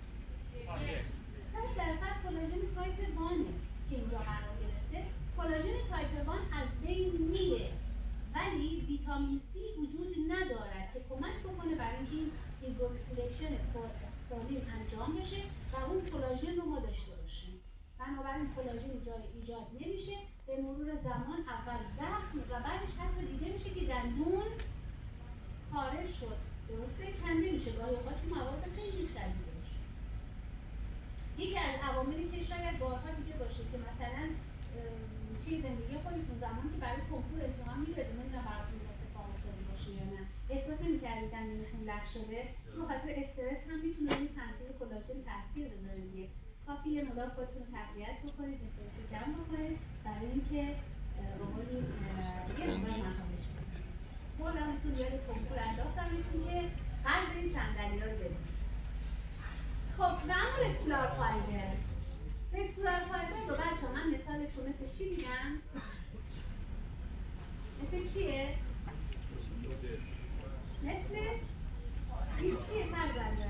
100% کلاژن تایپ 1 که اینجا قرار گرفته. کلاژن تایپ 1 از بین میره ولی ویتامین C وجود ندارد که کمک بکنه برای اینکه این هیدروکسیلیشن پرولین انجام بشه و اون کلاژن رو ما داشته باشیم. بنابراین کلاژن ایجاد نمیشه، به مرور زمان اول زخم و بعدش حتی دیده میشه که دندون خارج شد، درسته؟ کنده میشه، گاهی اوقات تو موارد خیلی شدیدش. یکی از عواملی که شاید بارها دیده باشید که مثلا توی زندگی خودتون زمان که برای کنکور امتحان میدادید، نمیدونم براتون این اتفاق افتاده باشه یا نه، احساس نمی‌کردید دندونتون لخ شده؟ به خاطر استرس هم میتونه روی سنتز کلاژن تاثیر بذاره دیگه. کافیه مدام خودتون رو تقویت بکنید، استرس رو کم بکنید برای اینکه به قولی یه مقدار اسفنجی. مخارج پیدا کنید. بردمتون یاد کنکور انداختمتون که قدر این صندلی ها رو بدونید. خب و اما رتیکولار فایبر، رتیکولار فایبر رو بچه من مثالش رو مثل چی دیدم؟ مثل چیه؟ مثل این چیه فرزنده؟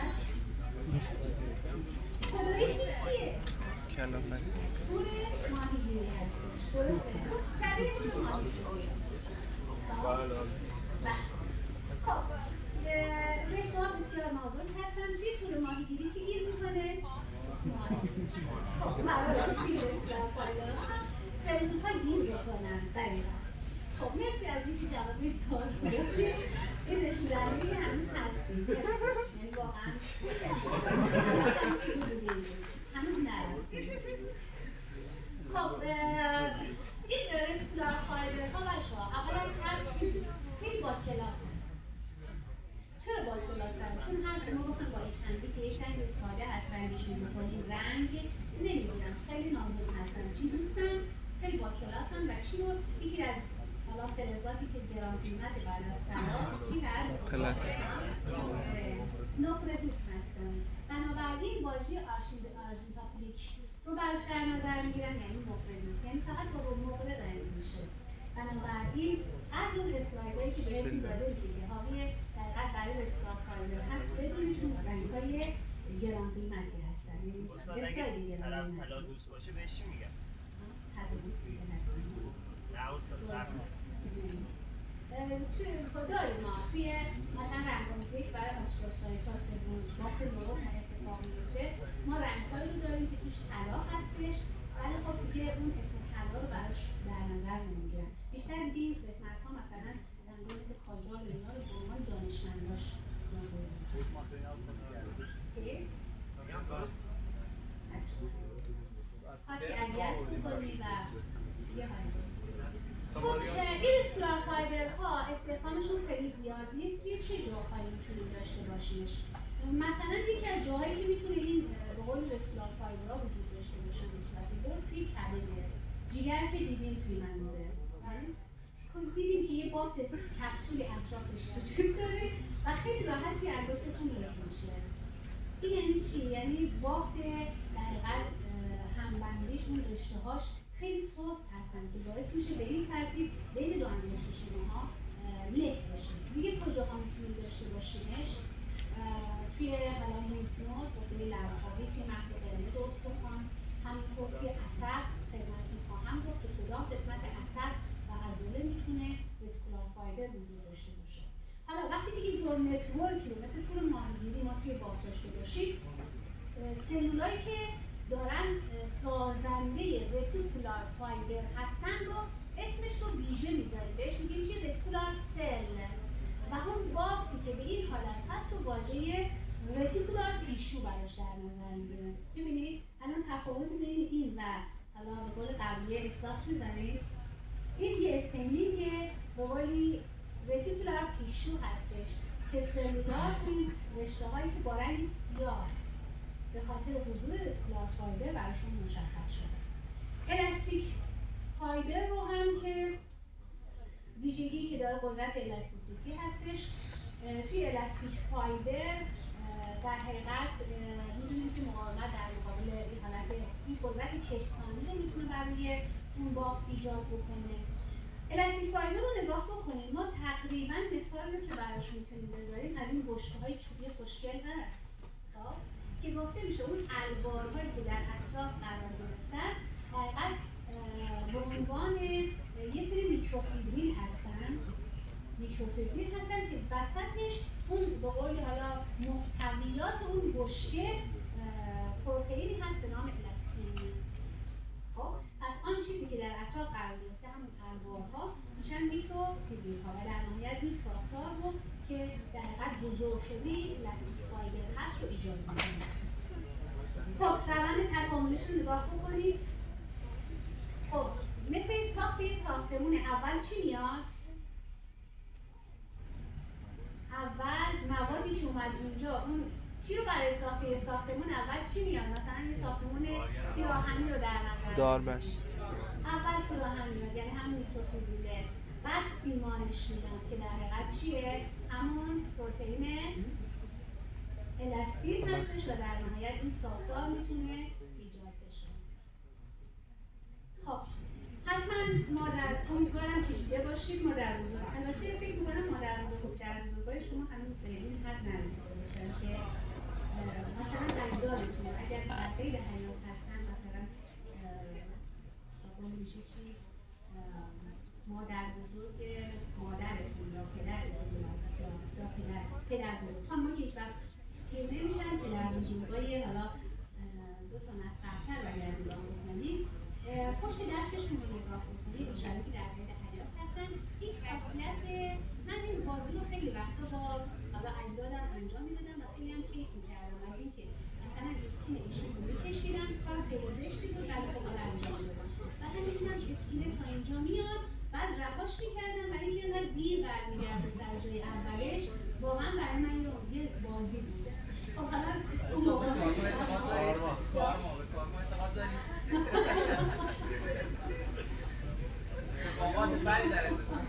کدومش این چیه؟ کلافه. تور ماهیگیری هستش، درسته؟ شبیه تور ماهیگیریه. خب؟ بله. خب رشته ها بسیار نازک هستن. توی تور ماهیگیری چی گیر میکنه؟ ماهی. خب قراره توی رتیکولار فایبر ها هم سلول ها گیر بکنن. دقیقا. خب مرسی از اینکه جواب این سوال رو دادید. این نشون دهنده که هنوز هستید. مرسی. یعنی واقعا الان هم چیز دیگه ای بود. هنوز نرفتید. خب این رتیکولار فایبر ها بچه ها اول از هر چیزی خیلی با کلاسن. چرا با کلاسن؟ چون هر شما بخواید با یک چندی که یک رنگ ساده هست رنگشون بکنید رنگ نمیگیرن، خیلی نازک هستن. چی دوستن؟ خیلی با کلاسن و چی رو یکی از حالا فلزاتی که گران قیمت بعد از طلا چی هست؟ نقره دوست هستن. بنابراین واژه آرژنتاپلیک رو براش در نظر میگیرن، یعنی نقره دوست، یعنی فقط با نقره رنگ میشه. بنابراین از اون اسلایدهایی که بهتون داده میشه که حاوی دقیقاً برای رتیکولار فایبر هست بدونید اون رنگ‌های گران قیمتی هستن، یعنی اسلاید گران قیمتی. طلا دوست باشه بهش چی میگن؟ طلا دوست دیگه حتما. نه استاد توی داریم ما توی مثلا رنگامزی که برای آستروسایتا سوم بافت نورون اتفاق میفته، ما رنگ‌هایی رو داریم که توش طلا هستش، ولی خب دیگه اون اسم طلا رو براش در نظر نمیگیرن. بیشتر دیگه این قسمت‌ها مثلا رنگ‌های مثل کاجال و اینا رو به عنوان دانشمنداش نامگذاری می‌کنن. چی؟ درست خواستی اذیت بکنی و یه حالی خب این رتیکولار فایبرها استحکامشون خیلی زیاد نیست. توی چه جاهایی میتونیم داشته باشیمش؟ مثلا یکی از جاهایی که میتونه این به قول رتیکولار فایبرها وجود داشته باشن به صورت برد توی کبده. جیگر که دیدیم توی مغزه. دیدیم که یه بافت کپسولی اطرافش وجود داره و خیلی راحت توی انگشتتون له میشه. این یعنی چی؟ یعنی بافت دقیقاً همبندیش اون رشته‌هاش خیلی سست هستن که باعث میشه به این ترتیب بین دو انگشت شماها له بشه. دیگه کجاها میتونیم داشته باشیمش؟ توی حالا لیمف نود، غده لبخوابی، توی مغز قرمز استخوان، همینطور توی عصب خدمتتون خواهم گفت که کدام قسمت عصب و عضله میتونه رتیکولار فایبر وجود داشته باشه. حالا وقتی که اینطور نتورکی رو مثل تور ماهیگیری ما توی باغ داشته باشیم، سلولایی که دارن سازنده رتیکولار فایبر هستن رو اسمش رو ویژه میذاریم، بهش میگیم چی؟ رتیکولار سل. و اون بافتی که به این حالت هست رو واژه رتیکولار تیشو براش در نظر میگیرن. میبینید الان تفاوتی بین این و حالا به قول قبلیه احساس میکنید؟ این یه استینینگ به قولی رتیکولار تیشو هستش که سلولار این رشته هایی که با رنگ سیاه به خاطر حضور رتیکولار فایبر براشون مشخص شده. الاستیک فایبر رو هم که ویژگی که داره قدرت الاستیسیتی هستش. توی الاستیک فایبر در حقیقت میدونیم که مقاومت در مقابل این حالت این قدرت کشسانی رو میتونه برای اون بافت ایجاد بکنه. الاستیک فایبر رو نگاه بکنید، ما تقریبا مثال رو که براش میتونیم بذاریم از این بشکه‌های چوبی خوشگل هست. خب که گفته میشه اون الوارهایی که در اطراف قرار گرفتن در حقیقت به عنوان یه سری میکروفیبریل هستن. میکروفیبریل هستن که وسطش اون به قول حالا محتویات اون بشکه پروتئینی هست به نام الاستین. خب پس آن چیزی که در اطراف قرار گرفته همون الوارها میشن میکروفیبریل ها و در نهایت این ساختار رو که در حقیقت بزرگ شده الاستیک فایبر هست رو ایجاد میکنه. خب روند تکاملش رو نگاه بکنید. خب مثل ساخت یه ساختمون اول چی میاد؟ اول موادی که اومد اونجا اون چی رو برای ساخت یه ساختمون اول چی میاد؟ مثلا یه ساختمون تیر آهنی رو در نظر داربست. اول پیراهن میاد یعنی همون میکروفیبریله، بعد سیمانش میاد که در حقیقت چیه؟ همون پروتئین الاستین هستش و در نهایت این ساختار میتونه ایجاد بشه. خب حتما مادر، امیدوارم که دیده باشید مادر بزرگ، البته فکر میکنم مادر بزرگای شما هنوز به این حد نرسیده باشن که مثلا اجدادتون اگر در غیر حیات هستن مثلا به قول میشه چی مادر بزرگ مادرتون یا پدرتون یا پدر بزرگ خانم‌ها که هیچ وقت پیر نمیشن، پدر بزرگای حالا دو تا نفرتر و اگر نگاه بکنید پشت دستشون رو نگاه بکنید ایشالا که در غیر حیات هستن. این خاصیت من این بازی رو خیلی وقتا با حالا اجدادم انجام میدادم و خیلی هم کیف میکردم از اینکه مثلا اسکین ایشون رو میکشیدم، کار خیلی زشتی بود ولی خب حالا انجام میدادم و هم میدیدم اسکین تا اینجا میاد بعد رهاش میکردم برای اینکه اینقدر دیر برمیگرده سر جای اولش. واقعا برای من یه بازی بود. خب حالا اون موقع کارما اعتقاد داری؟ مقامات بری در انتظار.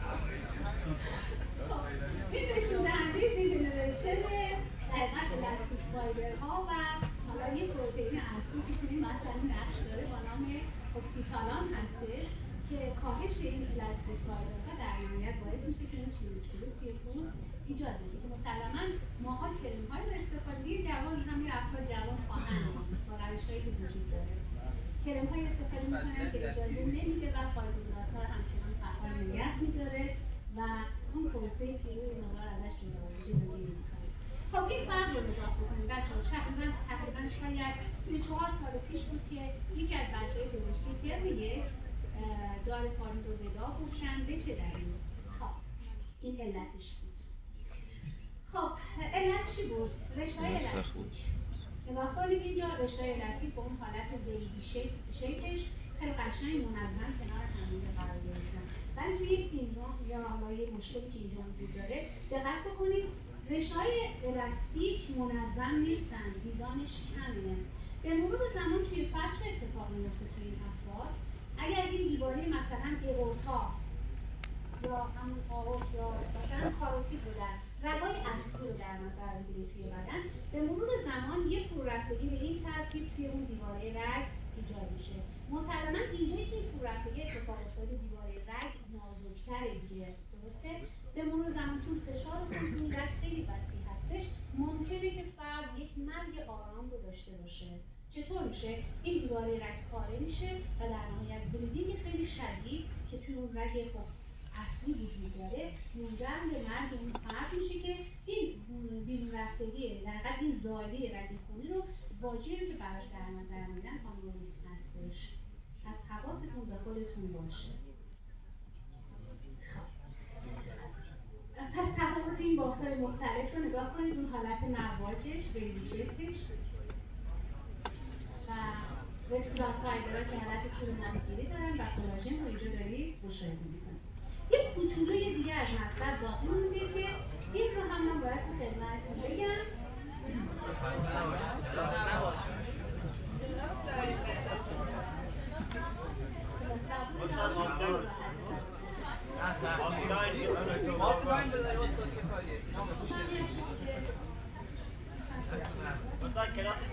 این نشون دهنده دیژنریشن حقیقت الاستیک فایبرها و حالا یه پروتئین اصلی که توی این مسئله نقش داره با نام اکسیتالان هستش که کاهش این الاستیک فایبرها در نهایت باعث میشه که این چروک توی پوست ایجاد بشه که مسلما ماها کرم‌هایی رو استفاده جوان همه افراد جوان خواهند با روش‌هایی که وجود داره کرم‌های استفاده می‌کنن که اجازه نمیده و فایبروبلاست‌ها رو همچنان فعال نگه می‌داره و اون پروسه پیری رو مقدار ازش جلوگیری می‌کنه. خب این فرق رو نگاه بکنید بچه‌ها، تقریبا شاید 3-4 سال پیش بود که یکی از بچه‌های پزشکی ترم یک دار پارین رو به داغ بکشن. به چه دلیل؟ خب این علتش بود. خب علت چی بود؟ رشته‌های الاستیک. نگاه کنید اینجا رشته‌های الاستیک با اون حالت ویوی شیپش خیلی قشنگ منظم کنار همدیگه قرار گرفتن. ولی توی سیندروم یا حالا یه مشکلی که اینجا وجود داره دقت بکنید رشته‌های الاستیک منظم نیستن، میزانش کمه. به مرور زمان توی فرد چه اتفاقی میفته توی این افراد؟ اگر این دیواره مثلا اورتا یا همون آرش یا مثلا کاروتید رو در رگای اصلی رو در نظر بگیرید توی بدن به مرور زمان یه فرورفتگی به این ترتیب توی اون دیواره رگ ایجاد میشه. مسلما اینجایی که این فرورفتگی اتفاق افتاده دیواره رگ نازک‌تره دیگه، درسته؟ به مرور زمان چون فشار خود اون رگ خیلی وسیع هستش ممکنه که فرد یک مرگ آرام رو داشته باشه. چطور میشه؟ این دیواره رگ پاره میشه و در نهایت بلیدینگ خیلی شدید که توی اون رگ اصلی وجود داره منجر به مرگ اون فرد میشه که این بیرون رفتگی در حقیقت این زایده رگ خونی رو واجبی که براش در نظر میگیرن آنوریسم هستش. پس حواستون به خودتون باشه. پس تفاوت این بافت‌های مختلف رو نگاه کنید. اون حالت مواجش ویوی شیپش و رتیکولار فایبرها که حالت طول ماهیگیری دارن و کلاژن رو اینجا دارید مشاهده می‌کنید. یک کوچولوی دیگه از مطلب باقی مونده که این رو هم من باید خدمتتون بگم. استاد کلاس